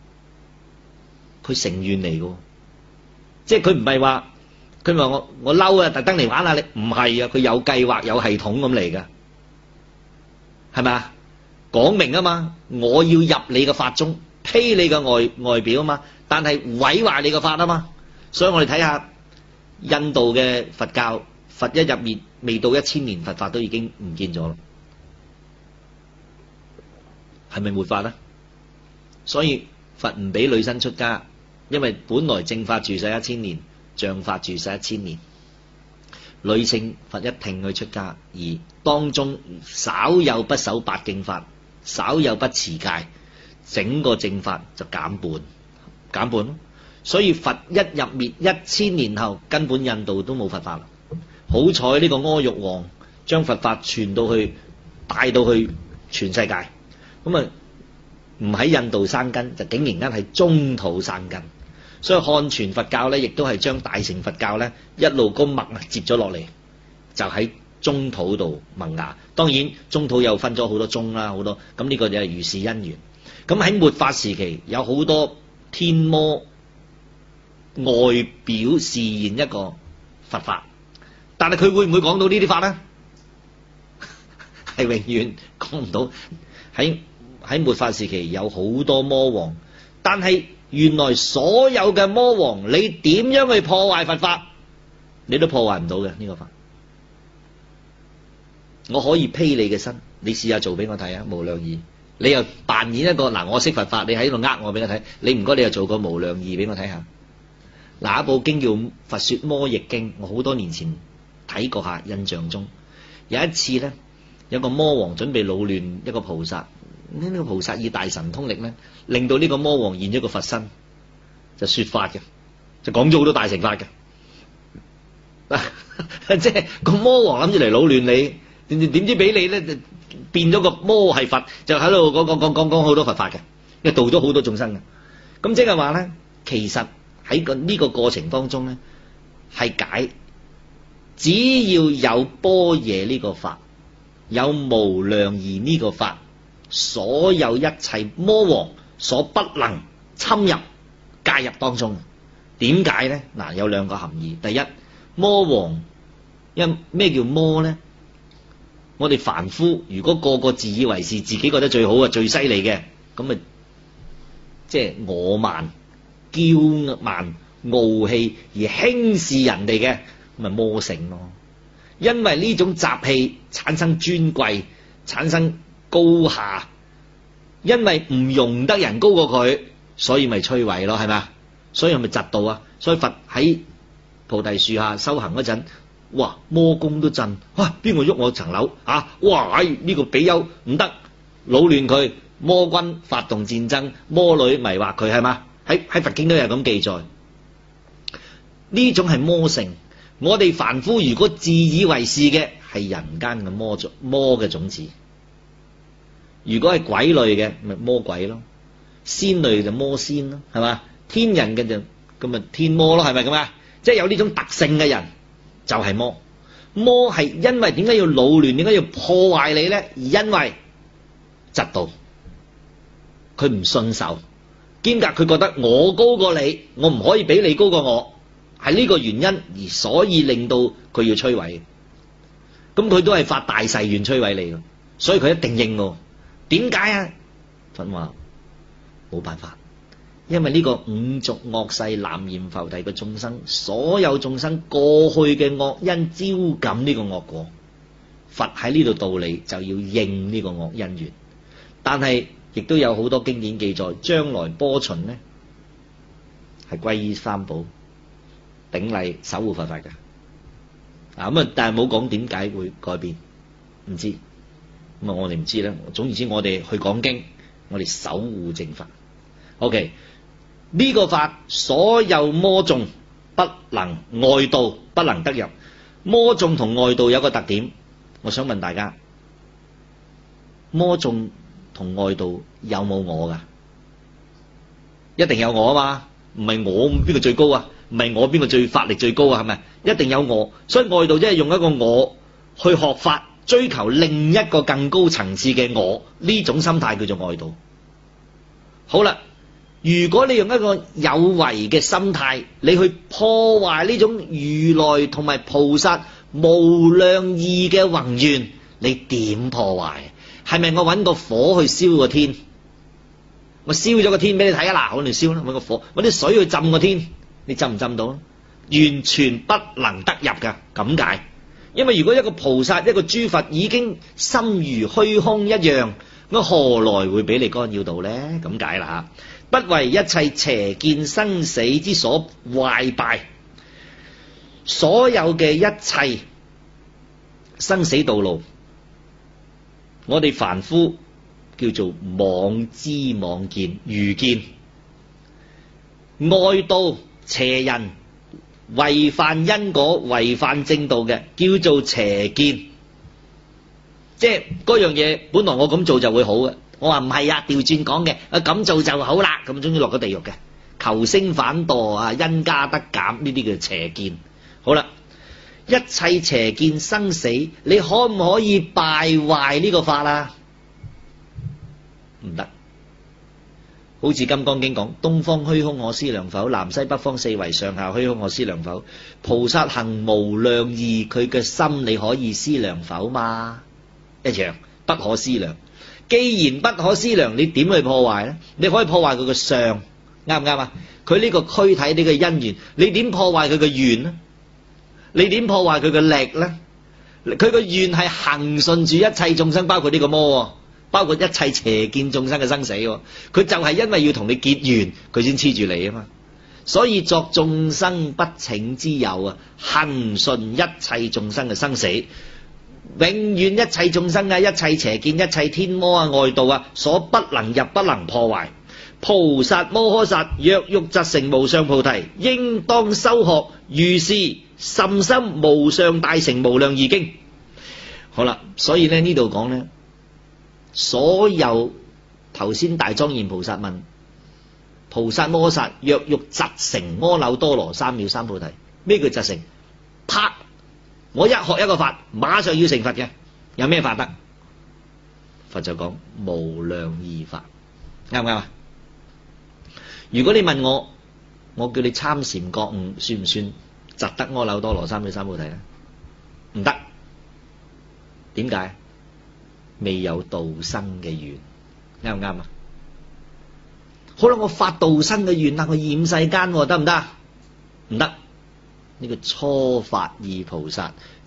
佢成願嚟嘅，即係佢唔係話佢話我我嬲啊，特登嚟玩下你，唔係啊，佢有計劃有系統咁嚟㗎，係咪啊？講明啊嘛，我要入你嘅法中，披你嘅外外表啊嘛，但係毀壞你嘅法啊嘛，所以我哋睇下印度嘅佛教，佛一入滅，未到一千年，佛法都已經唔見咗啦。係咪末法咧？所以佛唔俾女生出家，因為本來正法住世一千年，像法住世一千年，女性佛一聽去出家，而當中稍有不守八敬法，稍有不持戒，整個正法就減半，減半咯。所以佛一入滅一千年後，根本印度都冇佛法啦。好彩呢個阿育王將佛法傳到去，帶到去全世界。咁啊，唔喺印度生根，就竟然間喺中土生根。所以漢傳佛教咧，亦都係將大乘佛教咧一路個脈啊接咗落嚟，就喺中土度萌芽。當然中土又分咗好多宗啦，好多咁呢個就係如是因緣。咁喺末法時期，有好多天魔外表示現一個佛法，但係佢會唔會講到呢啲法咧？係永遠講唔到。喺喺末法時期有好多魔王，但係原來所有嘅魔王，你點樣去破壞佛法，你都破壞唔到嘅呢個法。我可以披你嘅身，你試下做俾我睇啊！無量義，你又扮演一個嗱，我識佛法，你喺度呃我俾我睇，你唔該你又做個無量義俾我睇下。嗱，一部經叫《佛說魔逆經》，我好多年前睇過下，印象中有一次咧。有個魔王準備擾亂一個菩薩，呢個菩薩以大神通力咧，令到呢個魔王現咗個佛身，就說法嘅，就講咗好多大乘法嘅。即係個魔王諗住嚟擾亂你，點點知俾你咧變咗個魔係佛，就喺度講講講講講好多佛法嘅，因為度咗好多眾生嘅。咁即係話咧，其實喺個呢個過程當中咧，係解只要有般若呢個法。有無量義呢個法，所有一切魔王所不能侵入介入當中。點解咧？嗱，有兩個含義。第一，魔王，因咩叫魔咧？我哋凡夫如果個個自以為是，自己覺得最好啊、最犀利嘅，咁咪即係我慢、驕慢、傲氣而輕視人哋嘅，咁咪魔性咯。 因為呢種習氣產生尊貴，產生高下，因為唔容得人高過佢，所以咪摧毀咯，係咪啊？所以咪嫉妒啊！所以佛喺菩提樹下修行嗰陣，哇，魔宮都震，哇，邊個喐我層樓啊？哇，呢、這個比丘唔得，擾亂佢，魔軍發動戰爭，魔女迷惑佢，係嘛？喺喺佛經都有咁記載，呢種係魔性。我哋凡夫如果自以為是嘅，係人間嘅魔種魔嘅種子。如果係鬼類嘅，咪魔鬼咯；仙類就魔仙咯，係嘛？天人嘅就咁咪天魔咯，係咪咁啊？即係有呢種特性嘅人就係魔。魔係因為點解要擾亂，點解要破壞你咧？而因為嫉妒，佢唔信受，兼夾佢覺得我高過你，我唔可以比你高過我。係呢個原因而所以令到佢要摧毀，咁佢都係發大誓願摧毀你嘅，所以佢一定應喎。點解啊？佛話冇辦法，因為呢個五濁惡世南閻浮提嘅眾生，所有眾生過去嘅惡因招感呢個惡果，佛喺呢度道理就要應呢個惡因緣。但係亦都有好多經典記載，將來波旬呢係歸依三寶，頂禮守護佛法嘅，啊咁啊，但係冇講點解會改變，唔知，咁啊我哋唔知啦。總言之，我哋去講經，我哋守護正法。OK， 呢個法所有魔眾不能外道不能得入。魔眾同外道有個特點，我想問大家，魔眾同外道有冇我噶？一定有我啊嘛，唔係我邊個最高啊？唔係我邊個最法力最高啊？係咪？一定有我，所以外道即係用一個我去學法，追求另一個更高層次嘅我，呢種心態叫做外道。好啦，如果你用一個有為嘅心態，你去破壞呢種如來同埋菩薩無量義嘅宏願，你點破壞？係咪我揾個火去燒個天？我燒咗個天俾你睇啊！嗱，我哋燒啦，揾個火，揾啲水去浸個天。你浸唔浸到？完全不能得入噶，咁解。因為如果一個菩薩、一個諸佛已經心如虛空一樣，我何來會俾你干擾到呢？咁解啦吓，不為一切邪見生死之所壞敗，所有嘅一切生死道路，我哋凡夫叫做妄知妄見、愚見，外道邪人違犯因果、違犯正道嘅，叫做邪見。即係嗰樣嘢本來我咁做就會好嘅，我話唔係啊，調轉講嘅，啊咁做就好啦，咁終於落咗地獄嘅，求生反墮啊，因加得減，呢啲叫邪見。好啦，一切邪見生死，你可唔可以敗壞呢個法啊？唔得。好似《金剛經》講，東方虛空我思量否，南西北方四維上下虛空我思量否。菩薩行無量義，佢嘅心你可以思量否嘛？一樣不可思量。既然不可思量，你點去破壞呢？你可以破壞佢嘅相，啱唔啱啊？佢呢個軀體呢個因緣，你點破壞佢嘅願呢？你點破壞佢嘅力呢？佢嘅願係恆順住一切眾生，包括呢個魔，包括一切邪見眾生嘅生死，佢就係因為要同你結緣，佢先黐住你啊嘛。所以作眾生不請之友啊，恆順一切眾生嘅生死，永遠一切眾生啊，一切邪見、一切天魔啊、外道啊，所不能入、不能破壞。菩薩摩訶薩若欲習成無上菩提，應當修學如是甚深無上大乘無量義經。好啦，所以咧呢度講咧，所有頭先大莊嚴菩薩問菩薩摩訶薩若欲習成阿耨多羅三藐三菩提，咩叫習成？啪！我一學一個法，馬上要成佛嘅，有咩法得？佛就講無量義法，啱唔啱啊？如果你問我，我叫你參禪覺悟，算唔算習得阿耨多羅三藐三菩提咧？唔得，點解？未有度生嘅願，啱唔啱啊？好啦，我發度生嘅願啦，我染世間得唔得？唔得，呢個初發意菩薩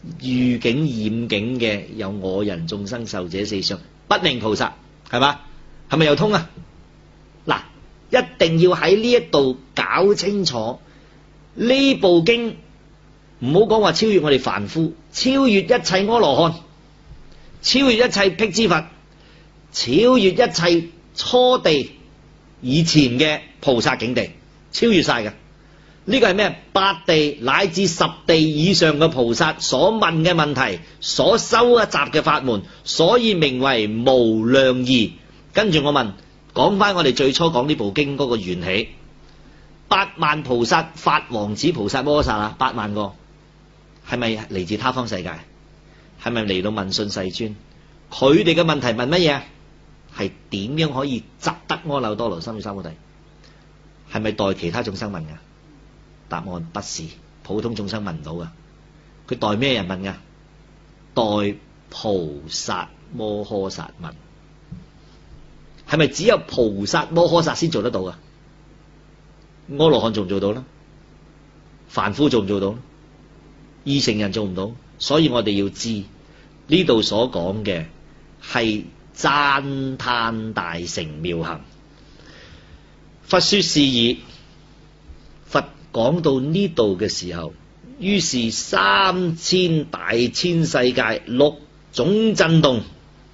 預警染境嘅有我人眾生壽者四相，不令菩薩，係嘛？係咪又通啊？嗱，一定要喺呢一度搞清楚呢部經，唔好講話超越我哋凡夫，超越一切阿羅漢，超越一切辟支佛，超越一切初地以前嘅菩薩境地，超越晒嘅。呢個係咩？八地乃至十地以上嘅菩薩所問嘅問題，所修一集嘅法門，所以名為無量義。跟住我問，講翻我哋最初講呢部經嗰個緣起，八萬菩薩法王子菩薩摩薩啊，八萬個係咪嚟自他方世界？係咪嚟到問訊世尊？佢哋嘅問題問乜嘢？係點樣可以執得阿耨多羅三藐三菩提？係咪代其他眾生問噶？答案不是，普通眾生問唔到噶。佢代咩人問噶？代菩薩摩訶薩問。係咪只有菩薩摩訶薩先做得到噶？阿羅漢做唔做到啦？凡夫做唔做到？二乘人做唔到。所以我哋要知呢度所講嘅係讚歎大乘妙行。佛說是已。佛講到呢度嘅時候，於是三千大千世界六種震動。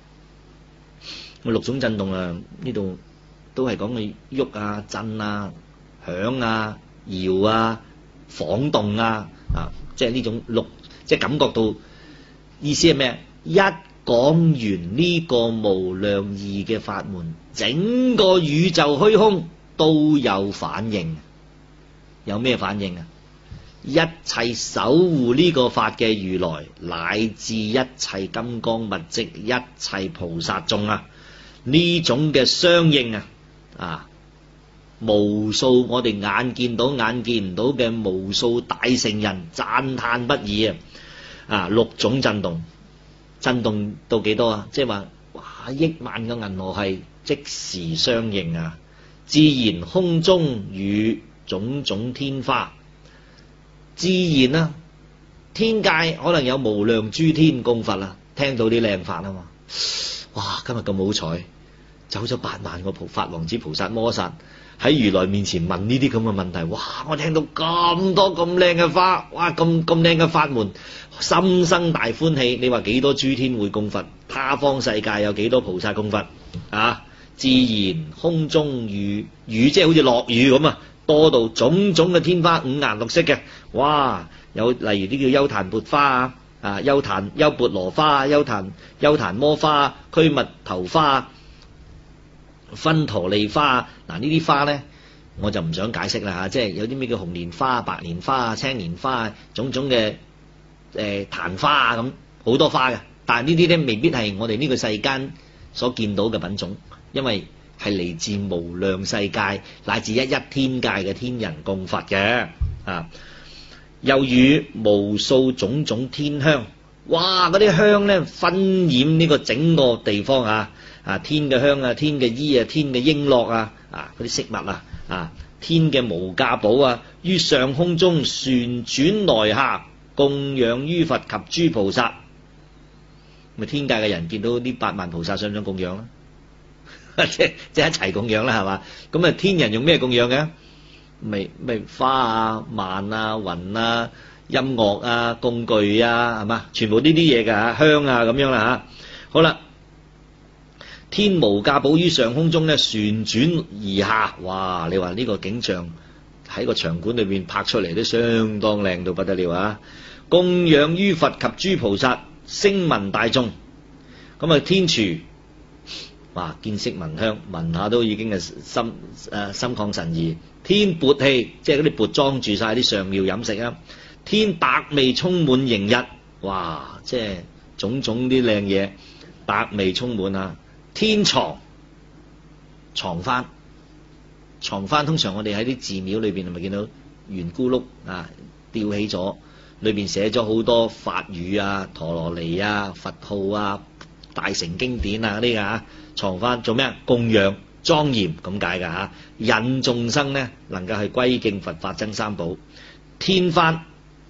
六種震動啊，呢度都係講嘅喐啊、震啊、響啊、搖啊、晃動啊，啊，即係呢種六，即係感覺到意思係咩？一講完呢個無量義嘅法門，整個宇宙虛空都有反應。有咩反應啊？一切守護呢個法嘅如來，乃至一切金剛密積，一切菩薩眾啊，呢種嘅相應啊，啊，無數我哋眼見到眼見唔到嘅無數大乘人讚歎不已啊！啊，六種震動，震動到幾多啊？即係話，哇，億萬個銀河系即時相應啊！自然空中與種種天花，自然啊，天界可能有無量諸天供佛啦，聽到啲靚法啊嘛，哇！今日咁好彩，走咗八萬個菩法王子菩薩摩薩喺如來面前問呢啲咁嘅問題，哇！我聽到咁多咁靚嘅花，哇！咁咁靚嘅法門，心生大歡喜。你話幾多諸天會供佛？他方世界有幾多菩薩供佛啊？自然空中雨，雨即係好似落雨咁啊！多到種種嘅天花，五顏六色嘅，哇！有例如啲叫優檀缽花啊，啊優檀優缽羅花、優檀優檀摩花、拘蜜頭花、芬陀利花。嗱，呢啲花咧，我就唔想解釋啦嚇，即係有啲咩叫紅蓮花、白蓮花、青蓮花，種種嘅誒檀花啊，咁好多花嘅。但係呢啲咧未必係我哋呢個世間所見到嘅品種，因為係嚟自無量世界乃至一一天界嘅天人供佛嘅啊，又與無數種種天香，哇！嗰啲香咧熏染呢個整個地方啊，啊天嘅香啊，天嘅衣啊，天嘅瓔珞啊，啊嗰啲飾物啊，啊天嘅無價寶啊，於上空中旋轉來下，供養於佛及諸菩薩。咪天界嘅人見到呢八萬菩薩，想唔想供養啦？即即一齊供養啦，係嘛？咁啊，天人用咩供養嘅？咪咪花啊、鬘啊、雲啊、音樂啊、工具啊，係嘛？全部呢啲嘢㗎嚇，香啊咁樣啦嚇。好啦，天無價寶於上空中咧旋轉而下，哇！你話呢個景象喺個場館裏邊拍出嚟都相當靚到不得了啊！供養於佛及諸菩薩，聲聞大眾，咁啊天廚。哇！見色聞香，聞下都已經係心誒、呃、心曠神怡。天缽器，即係嗰啲缽裝住晒啲上妙飲食啊。天百味充滿迎日，哇！即係種種啲靚嘢，百味充滿啊。天床床幡，床幡通常我哋喺啲寺廟裏邊係咪見到圓咕碌啊吊起咗，裏邊寫咗好多法語啊、陀羅尼啊、佛號啊、大乘經典啊嗰啲啊。床幡做咩啊？供養莊嚴咁解㗎嚇，引眾生呢能夠係歸敬佛法僧三寶。天幡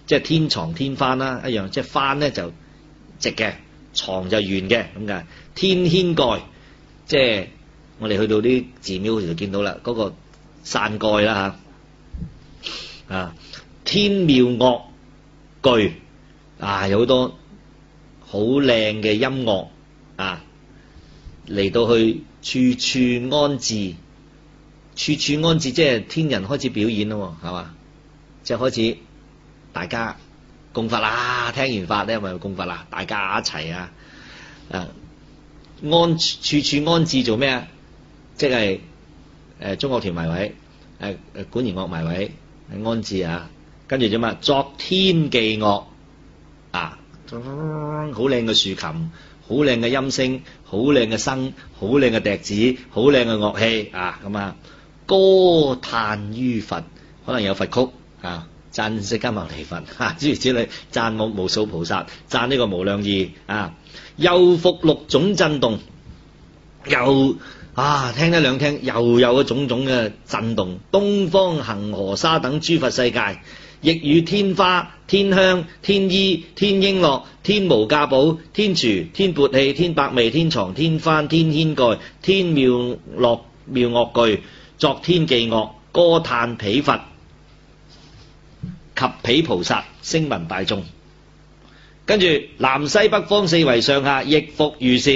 即係天床天幡啦一樣，即係幡咧就直嘅，床就圓嘅咁解。天掀蓋，即係我哋去到啲寺廟就見到啦，嗰、那個傘蓋啦嚇啊，天妙樂具啊，有好多好靚嘅音樂啊，嚟到去處處安置，處處安置即係天人開始表演咯，係嘛？即係開始大家供佛啦，聽完法咧咪供佛啦，大家一齊啊，誒安處處安置做咩啊？即係誒、呃、中樂團埋位，誒、呃、誒管弦樂埋位，安置啊，跟住啫嘛，作天伎樂啊，好靚嘅豎琴，好靚嘅音聲，好靚嘅笙，好靚嘅笛子，好靚嘅樂器啊，咁啊，歌嘆於佛，可能有佛曲啊，讚釋迦牟尼佛啊，諸如此類，讚我無數菩薩，讚呢個無量義啊，又復六種震動，又啊聽一兩聽，又有一種種嘅震動，東方恒河沙等諸佛世界，亦與天花、天香、天衣、天瓔珞、天無價寶、天廚、天鉢器、天百味、天床、天幡、天掀蓋、天妙樂妙樂具，作天伎樂，歌嘆彼佛及彼菩薩，聲聞大眾。跟住南西北方四圍上下亦復如是，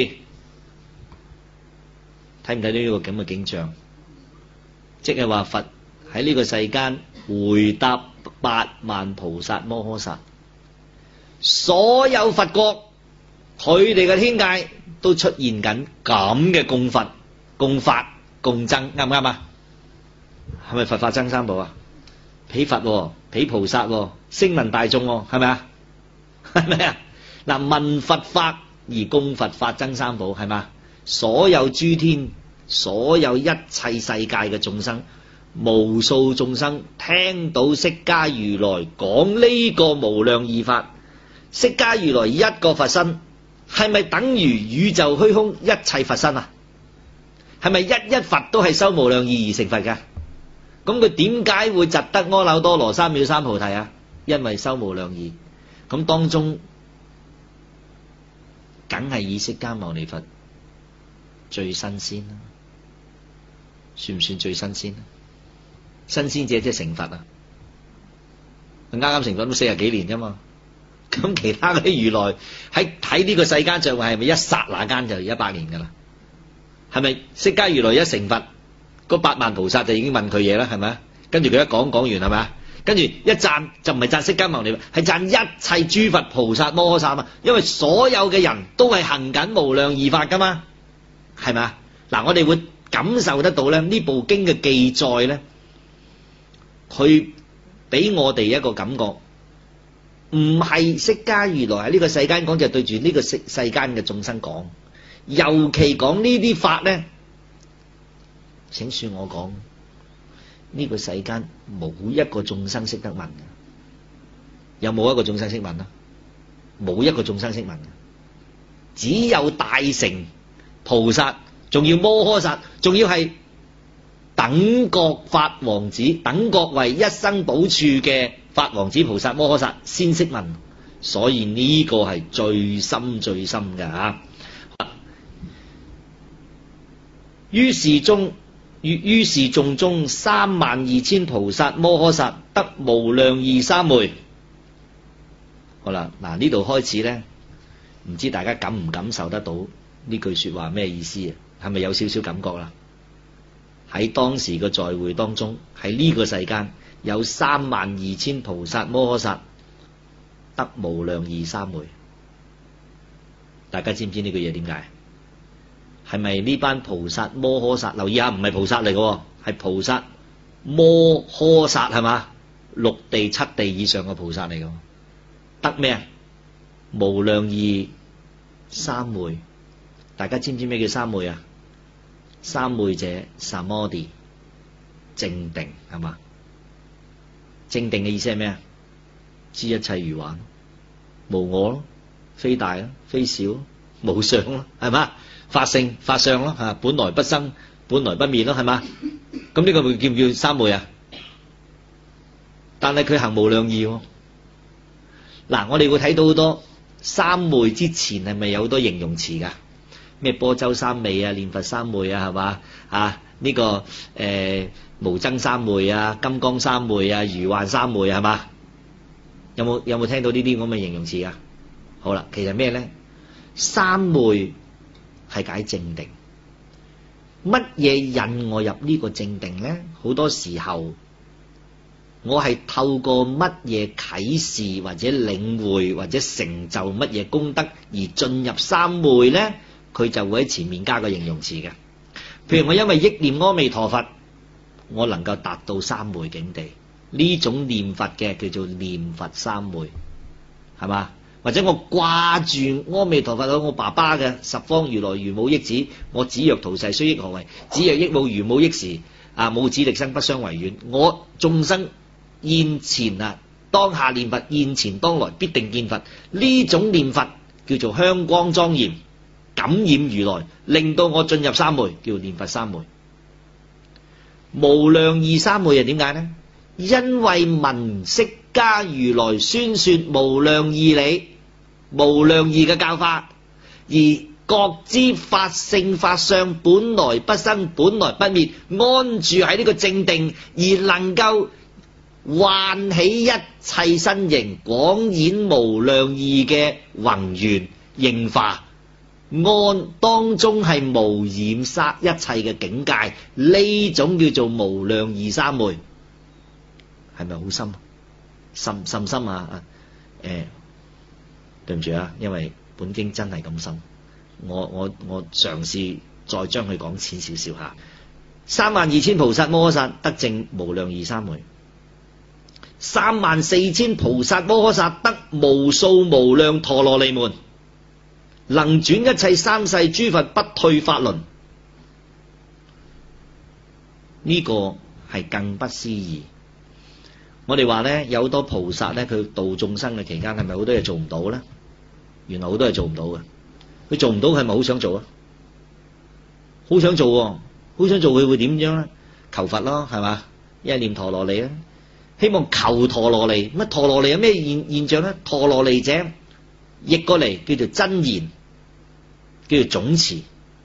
睇唔睇到呢個咁嘅景象？即係話佛喺呢個世間回答八萬菩薩摩訶薩，所有佛國佢哋嘅天界都出現緊咁嘅供佛、供法、共爭，啱唔啱啊？係咪佛法僧三寶啊？彼佛、彼菩薩、聲聞大眾，係咪啊？係咪啊？嗱，聞佛法而供佛法僧三寶，係嘛？所有諸天、所有一切世界嘅眾生，無數眾生聽到釋迦如來講呢個無量義法，釋迦如來一個佛身，係咪等於宇宙虛空一切佛身啊？係咪一一佛都係修無量義而成佛㗎？咁佢點解會疾得阿耨多羅三藐三菩提啊？因為修無量義。咁當中梗係以釋迦牟尼佛最新鮮啦，算唔算最新鮮啊？新鮮者即係成佛啊！啱啱成佛都四十幾年啫嘛。咁其他嗰啲如來喺睇呢個世間上係咪一剎那間就一百年噶啦？係咪釋迦如來一成佛，嗰八萬菩薩就已經問佢嘢啦？係咪啊？跟住佢一講講完係咪啊？跟住一讚就唔係讚釋迦牟尼佛，係讚一切諸佛菩薩摩訶薩啊！因為所有嘅人都係行緊無量義法噶嘛，係咪啊？嗱，我哋會感受得到咧，呢部經嘅記載咧，佢俾我哋一個感覺，唔係釋迦如來喺呢個世間講，就對住呢個世世間嘅眾生講，尤其講呢啲法咧，請恕我講。呢個世間冇一個眾生識得聞嘅，有冇一個眾生識聞啊？冇一個眾生識聞嘅，只有大乘菩薩，仲要摩訶薩，仲要係等覺法王子，等覺為一生補處嘅法王子菩薩摩訶薩先識聞，所以呢個係最深最深嘅吓。於是中。於是眾中三萬二千菩薩摩訶薩得無量義三昧。好啦，嗱呢度開始咧，唔知大家感唔感受得到呢句說話咩意思啊？係咪有少少感覺啦？喺當時嘅在會當中，喺呢個世間有三萬二千菩薩摩訶薩得無量義三昧。大家知唔知呢句嘢點解？係咪呢班菩薩摩訶薩？留意下，唔係菩薩嚟嘅，係菩薩摩訶薩，係嘛？六地七地以上嘅菩薩嚟嘅，得咩啊？無量義三昧。大家知唔知咩叫三昧啊？三昧者，samadhi，靜定，係嘛？靜定嘅意思係咩啊？知一切如幻，無我咯，非大咯，非小咯，無相咯，係嘛？法性法相咯，吓，本來不生，本來不滅咯，係嘛？咁呢個叫唔叫三昧啊？但係佢行無量義， 嗱，我哋會睇到好多三昧之前係咪有好多形容詞㗎？咩般舟三昧啊、念佛三昧啊，係嘛啊？呢、這個誒、呃、無爭三昧啊、金剛三昧啊、如幻三昧係嘛？有冇有冇聽到呢啲咁嘅形容詞啊？好啦，其實咩咧？三昧係解正定。乜嘢引我入呢個正定咧？好多時候我係透過乜嘢啟示或者領會或者成就乜嘢功德而進入三昧咧？佢就會喺前面加個形容詞嘅。譬如我因為憶念阿彌陀佛，我能夠達到三昧境地，呢種念佛嘅叫做念佛三昧，係嘛？或者我掛住阿彌陀佛，我爸爸嘅十方如來如母憶子，我子若逃逝須憶何為？子若憶母如母憶時，啊母子力生不相違遠。我眾生現前啊，當下念佛，現前當來必定見佛。呢種念佛叫做香光莊嚴，感染如來，令到我進入三昧，叫念佛三昧。無量義三昧係點解呢？因為聞釋迦如來宣說無量義理、無量義嘅教法，而覺知法性法相本來不生，本來不滅，安住喺呢個正定，而能夠喚起一切身形，廣演無量義嘅宏願應化，安當中係無染殺一切嘅境界，呢種叫做無量義三昧。係咪好深？深深深啊！誒、欸，對唔住啊，因為本經真係咁深，我我我嘗試再將佢講淺少少下。三萬二千菩薩摩訶薩得證無量義三昧，三萬四千菩薩摩訶薩得無數無量陀羅尼門，能轉一切三世諸佛不退法輪。呢、這個係更不思議。我哋話咧，有好多菩薩咧，佢度眾生嘅期間係咪好多嘢做唔到咧？原來好多嘢做唔到嘅。佢做唔到，係咪好想做啊？好想做，好想做，佢會點樣咧？求佛咯，係嘛？一係念陀羅尼啦，希望求陀羅尼。乜陀羅尼有咩現現象咧？陀羅尼者譯過嚟叫做真言，叫做總持，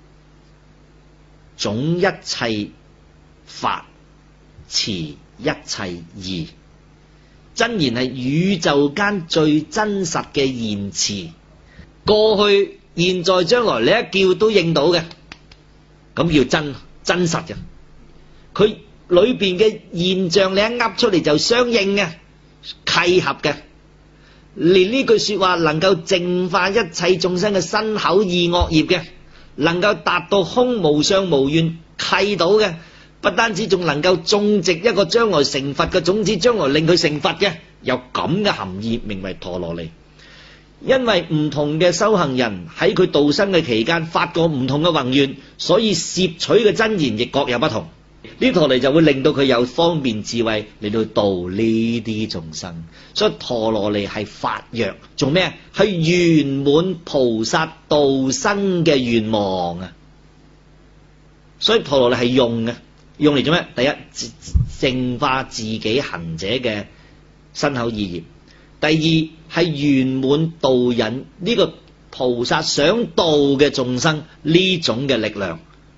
總一切法，持一切義。真言係宇宙間最真實嘅言辭，過去、現在、將來，你一叫都應到嘅，咁叫真真實嘅。佢裏邊嘅現象，你一噏出嚟就相應嘅，契合嘅。連呢句說話能夠淨化一切眾生嘅身口意惡業嘅，能夠達到空無相無願契到嘅。不單止仲能夠種植一個將來成佛嘅種子，將來令佢成佛嘅，有咁嘅含義，名為陀羅尼。因為唔同嘅修行人喺佢度生嘅期間發過唔同嘅宏願，所以攝取嘅真言亦各有不同。呢陀羅尼就會令到佢有方便智慧嚟到度呢啲眾生。所以陀羅尼係法藥，做咩？係圓滿菩薩度生嘅願望啊！所以陀羅尼係用嘅。用嚟做咩？第一，淨化自己行者嘅身口意業；第二，係圓滿導引呢個菩薩想度嘅眾生呢種嘅力量。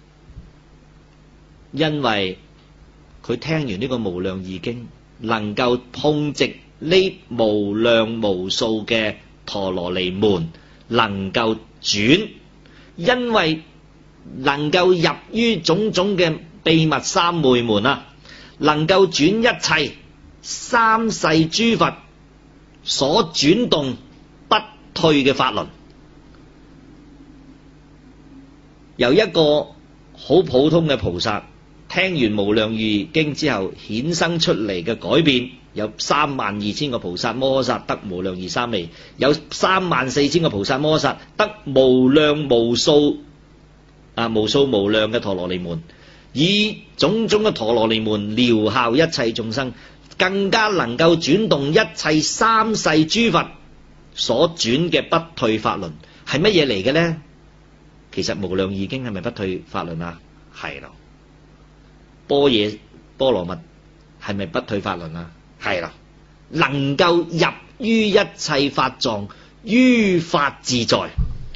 因為佢聽完呢個無量義經，能夠碰直呢無量無數嘅陀羅尼門，能夠轉，因為能夠入於種種嘅秘密三昧門啊，能夠轉一切三世諸佛所轉動不退嘅法輪，由一個好普通嘅菩薩聽完無量義經之後衍生出嚟嘅改變，有三萬二千個菩薩摩訶薩得無量義三昧，有三萬四千個菩薩摩訶薩得無量無數啊無數無量嘅陀羅尼門。以種種嘅陀羅尼門療效一切眾生，更加能夠轉動一切三世諸佛所轉嘅不退法輪。係乜嘢嚟嘅呢？其實無量義經係咪不退法輪啊？係咯。般若波羅蜜係咪不退法輪啊？係啦。能夠入於一切法狀，於法自在。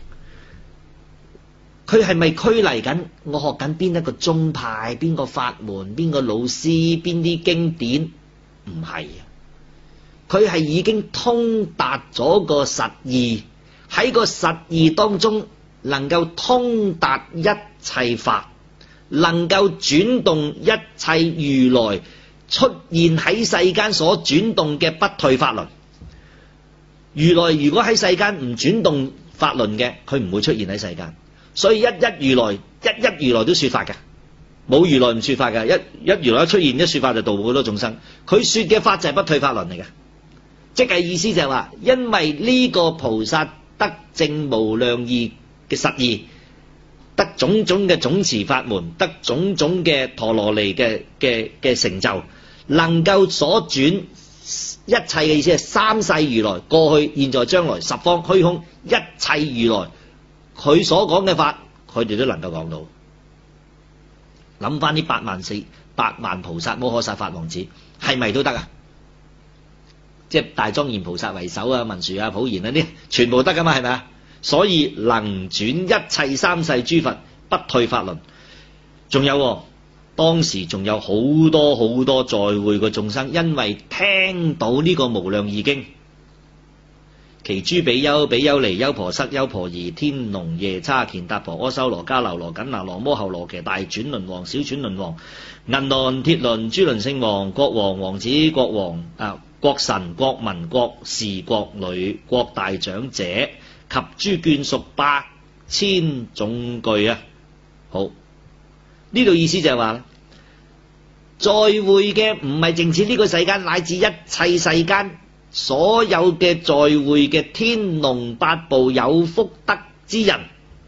佢係咪拘泥緊我學緊邊一個宗派、邊個法門、邊個老師、邊啲經典？唔係啊，佢係已經通達咗個實義，喺個實義當中能夠通達一切法，能夠轉動一切如來出現喺世間所轉動嘅不退法輪。如來如果喺世間唔轉動法輪嘅，佢唔會出現喺世間。所以一一如來，一一如來都說法嘅，冇如來唔說法嘅。一一如來一出現，一說法就度好多眾生。佢說嘅法就係不退法輪嚟嘅，即係意思就係話，因為呢個菩薩得證無量義嘅實義，得種種嘅總持法門，得種種嘅陀羅尼嘅嘅嘅成就，能夠所轉一切嘅意思係三世如來，過去、現在、將來十方虛空一切如來。佢所講嘅法，佢哋都能夠講到。諗翻啲八萬四八萬菩薩摩訶薩法王子，係咪都得啊？即係大莊嚴菩薩為首啊，文殊啊、普賢啊啲，全部得噶嘛？係咪啊？所以能轉一切三世諸佛，不退法輪。仲有、啊，當時仲有好多好多在會嘅眾生，因為聽到呢個無量義經。其諸比丘、比丘尼、優婆塞、優婆夷、天龍、夜叉、乾達婆、阿修羅、迦樓羅、緊那羅、摩睺羅伽、大轉輪王、小轉輪王、銀輪、鐵輪、諸輪聖王、國王、王子、國王啊、國神、國民、國士、國女、國大長者及諸眷屬百千種具啊！好，呢度意思就係話，在會嘅唔係淨止呢個世間，乃至一切世間。所有嘅在會嘅天龍八部有福德之人，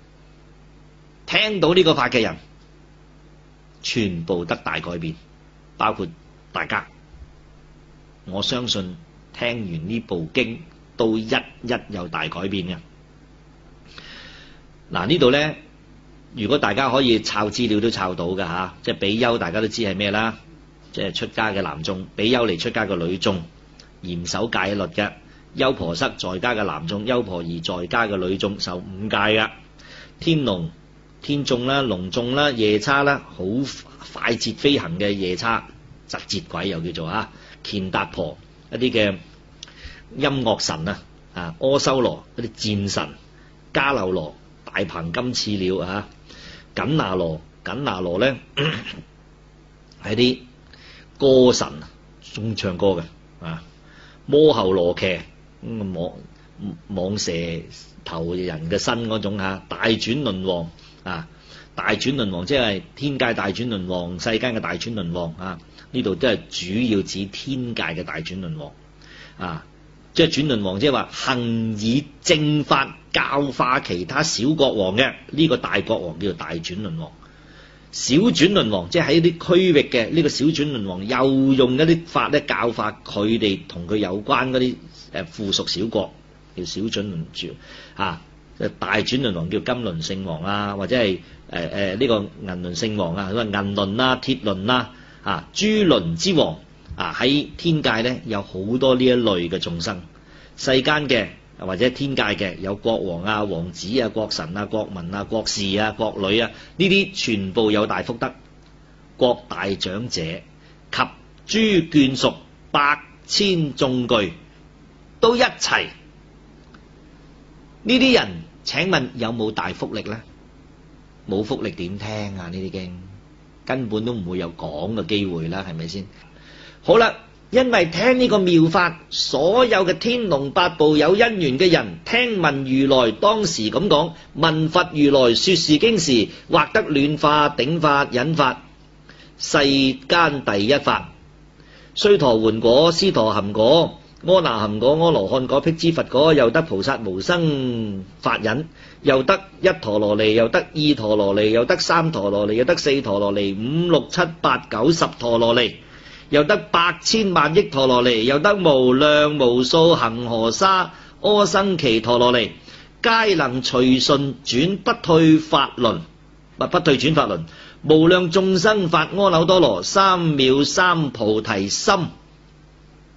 聽到呢個法嘅人，全部得大改變，包括大家。我相信聽完呢部經都一一有大改變嘅。嗱，呢度呢，如果大家可以抄資料都抄到嘅吓，即係比丘大家都知係咩啦，即係出家嘅男眾，比丘尼出家嘅女眾。嚴守戒律嘅，優婆塞在家嘅男眾，優婆夷在家嘅女眾，受五戒嘅。天龍天眾啦，龍眾啦，夜叉啦，好快捷飛行嘅夜叉，疾節鬼又叫做啊。乾達婆一啲嘅音樂神啊，啊阿修羅一啲戰神，迦樓羅大鵬金翅鳥啊，緊那羅緊那羅咧係啲歌神，中唱歌嘅啊。摩睺羅伽咁蟒蟒蛇頭人嘅身嗰種吓，大轉輪王啊，大轉輪王即係天界大轉輪王，世間嘅大轉輪王啊，呢度都係主要指天界嘅大轉輪王啊，即係轉輪王即係話行以正法教化其他小國王嘅呢個大國王叫做大轉輪王。小轉輪王即係喺一啲區域嘅呢個小轉輪王，又用一啲法咧教化佢哋同佢有關嗰啲誒附屬小國，叫小轉輪主啊。大轉輪王叫金輪聖王啊，或者係誒誒呢個銀輪聖王啊，咁啊銀輪啦、鐵輪啦啊，諸輪之王啊，喺天界咧有好多呢一類嘅眾生，世間嘅或者天界嘅有國王啊、王子啊、國神啊、國民啊、國士啊、國女啊，呢啲全部有大福德，國大長者及諸眷屬百千眾具都一齊。呢啲人請問有冇大福力呢？冇福力點聽啊？呢啲經根本都唔會有講嘅機會啦，係咪先？好啦。因為聽呢個妙法，所有嘅天龍八部有因緣嘅人，聽聞如來當時咁講，聞佛如來說是經時，或得暖法、頂法、忍法，世間第一法。須陀洹果、斯陀含果、阿那含果、阿羅漢果、辟支佛果，又得菩薩無生法忍，又得一陀羅尼，又得二陀羅尼，又得三陀羅尼，又得四陀羅尼，五六七八九十陀羅尼。又得百千萬億陀羅尼，又得無量無數恒河沙阿僧祇陀羅尼，皆能隨順轉不退法輪，不不退轉法輪。無量眾生發阿耨多羅三藐三菩提心。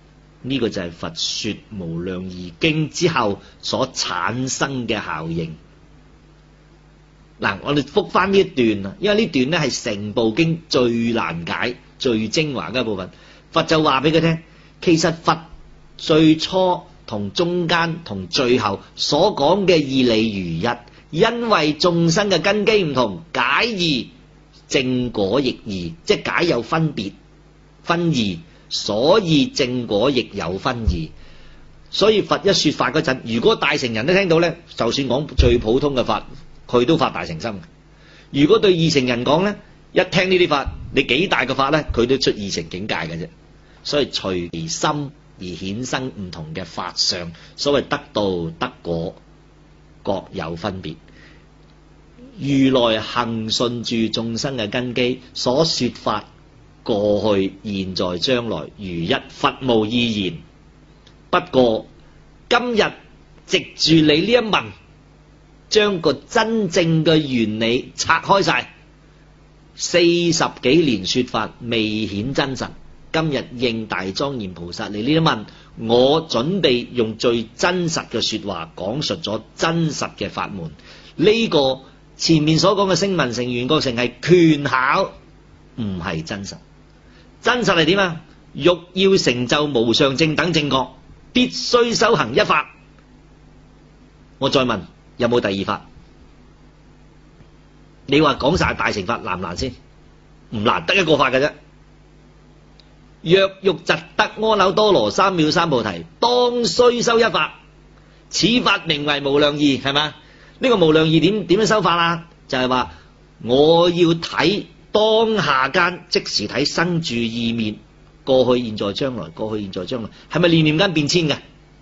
呢個就係佛說無量義經之後所產生嘅效應。嗱，我哋復翻呢一段啊，因為呢段咧係成部經最難解、最精華嘅一部分。佛就話俾佢聽，其實佛最初同中間同最後所講嘅義理如一，因為眾生嘅根基唔同，解異正果亦異，即係解有分別分異，所以正果亦有分異。所以佛一說法嗰陣，如果大乘人都聽到咧，就算講最普通嘅法，佢都發大乘心。如果對二乘人講咧，一聽呢啲法，你幾大嘅法咧，佢都出二乘境界嘅啫。所以隨其心而衍生唔同嘅法相，所謂得道得果各有分別。如來恒順住眾生嘅根基，所說法過去現在將來如一，佛無二言。不過今日藉住你呢一問，將個真正嘅原理拆開晒，四十幾年說法未顯真實。今日應大莊嚴菩薩你呢一問，我準備用最真實嘅說話講述咗真實嘅法門。呢、這個前面所講嘅聲聞乘、緣覺乘係權巧，唔係真實。真實係點啊？欲要成就無上正等正覺，必須修行一法。我再問，有冇第二法？你話講晒大乘法難唔難先？唔難，得一個法嘅啫。若欲疾得阿耨多羅三藐三菩提，當須修一法，此法名為無量義，係嘛？呢、這個無量義點點樣修法啊？就係、是、話我要睇當下間，即時睇生住意滅，過去現在將來，過去現在將來，係咪念念間變遷嘅？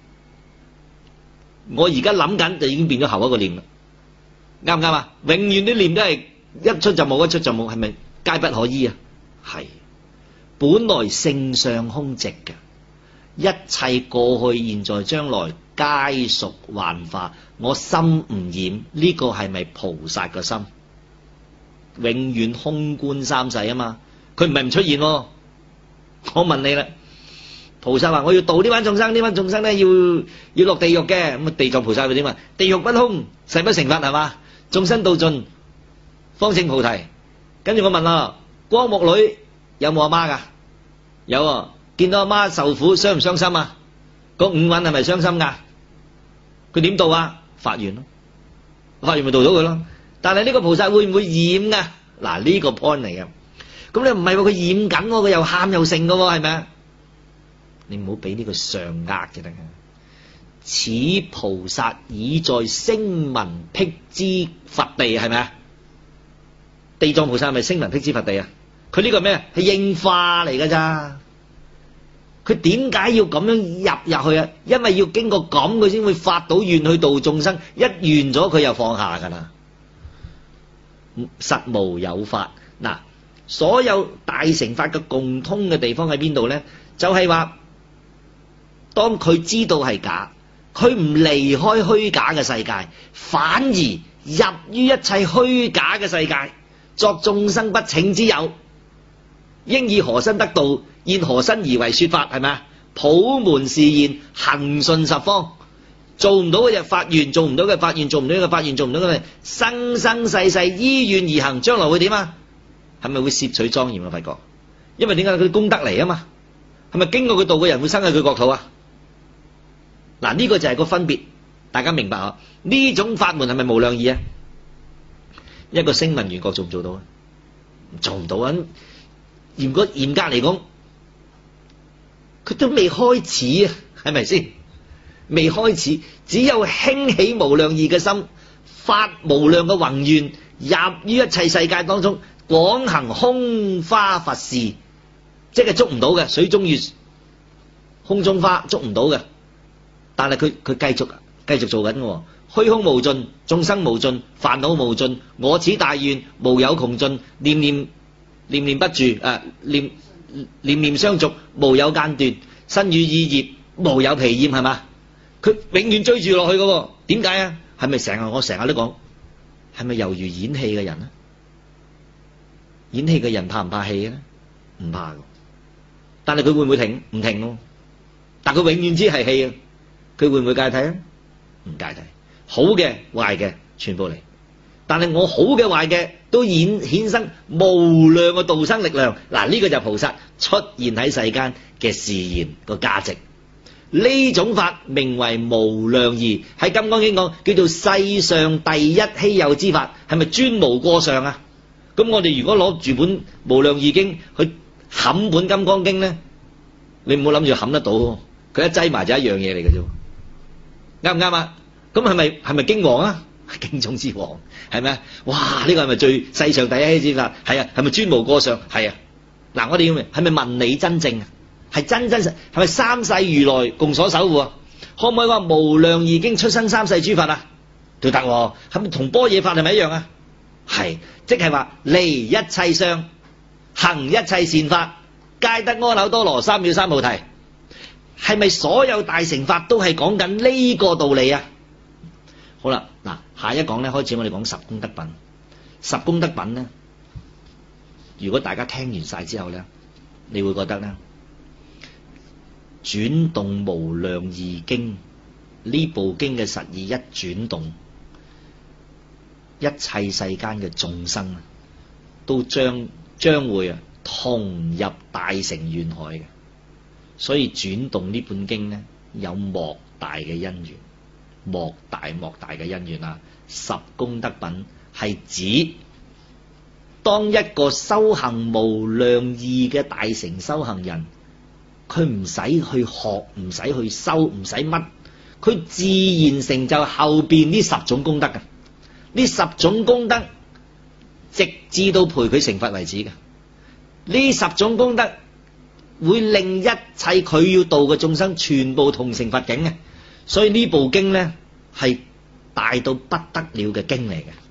我而家諗緊就已經變咗後一個念啦，啱唔啱啊？永遠啲念都係一出就冇，一出就冇，係咪皆不可依啊？係。本來性相空寂嘅，一切過去現在將來皆屬幻化，我心唔染，呢、這個係咪菩薩個心？永遠空觀三世啊嘛，佢唔係唔出現。我問你啦，菩薩話我要度呢班眾生，呢班眾生咧要要落地獄嘅，咁啊地藏菩薩會點啊？地獄不空，誓不成佛，係嘛？眾生度盡，方證菩提。跟住我問啦，光目女有冇阿媽噶？有啊，見到阿媽受苦，傷唔傷心啊？嗰五蘊係咪傷心噶？佢點度啊？發願咯，發願咪度到佢咯。但係呢個菩薩會唔會染噶？嗱，呢個 point 嚟嘅。咁你唔係喎，佢染緊，佢又喊又盛噶，係咪啊？你唔好俾呢個上壓嘅得。此菩薩已在聲聞辟支佛地，係咪啊？地藏菩薩係咪聲聞辟支佛地啊？佢呢個咩？係應化嚟噶咋？佢點解要咁樣入入去啊？因為要經過咁，佢先會發到願去度眾生。一完咗，佢又放下噶啦。實無有法。嗱，所有大乘法嘅共通嘅地方喺邊度咧？就係話，當佢知道係假，佢唔離開虛假嘅世界，反而入於一切虛假嘅世界，作眾生不請之友。應以何身得道？現何身而為說法？係咪啊？普門示現，恒順十方。做唔到嘅就發願，做唔到嘅發願，做唔到嘅發願，做唔到嘅生生世世依願而行，將來會點啊？係咪會攝取莊嚴啊？佛國，因為點解佢功德嚟啊嘛？係咪經過佢度嘅人會生喺佢國土啊？嗱，呢個就係個分別，大家明白啊？呢種法門係咪無量義啊？一個聲聞緣覺做唔做到啊？做唔到啊！嚴格嚴格嚟講，佢都未開始啊，係咪先？未開始，只有興起無量義嘅心，發無量嘅宏願，入於一切世界當中，廣行空花佛事，即係捉唔到嘅水中月、空中花捉唔到嘅，但係佢佢繼續繼續做緊嘅，虛空無盡，眾生無盡，煩惱無盡，我此大願無有窮盡，念念。念念不住，誒、呃，念念念相續，無有間斷，身語意業，無有疲厭，係嘛？佢永遠追住落去嘅，點解啊？係咪成日我成日都講，係咪猶如演戲嘅人啊？演戲嘅人怕唔怕戲啊？唔怕嘅，但係佢會唔會停？唔停咯， 但佢永遠知係氣啊，佢會唔會戒體啊？唔戒體，好嘅壞嘅全部嚟，但係我好嘅壞嘅都衍衍生無量嘅道生力量。嗱，呢個就係菩薩出現喺世間嘅示現個價值。呢種法名為無量義，喺金剛經講叫做世上第一稀有之法，係咪專無過上啊？咁我哋如果攞住本無量義經去冚本金剛經咧，你唔好諗住冚得到，佢一擠埋就一樣嘢嚟嘅啫，啱唔啱啊？咁係咪係咪經王啊？經中之王係咪啊？哇！呢、這個係咪最世上第一稀之法？係啊，係咪專無過上？係啊。嗱，我哋要明係咪問你真正啊？係真真實，係咪三世如來共所守護啊？可唔可以話無量義經出生三世諸法啊？都得，係咪同般若法係咪一樣啊？係，即係話離一切相，行一切善法，皆得阿耨多羅三藐三菩提。係咪所有大乘法都係講緊呢個道理啊？好啦，嗱，下一講咧，開始我哋講十功德品。十功德品咧，如果大家聽完晒之後咧，你會覺得咧，轉動無量義經呢部經嘅實意一轉動，一切世間嘅眾生啊，都將將會啊同入大乘願海嘅。所以轉動呢本經咧，有莫大嘅因緣，莫大莫大嘅因緣啊！十功德品係指當一個修行無量義嘅大乘修行人，佢唔使去學，唔使去修，唔使乜，佢自然成就後邊呢十種功德嘅。呢十種功德直至到陪佢成佛為止嘅。呢十種功德會令一切佢要度嘅眾生全部同成佛境嘅。所以呢部經咧係大到不得了嘅經嚟嘅。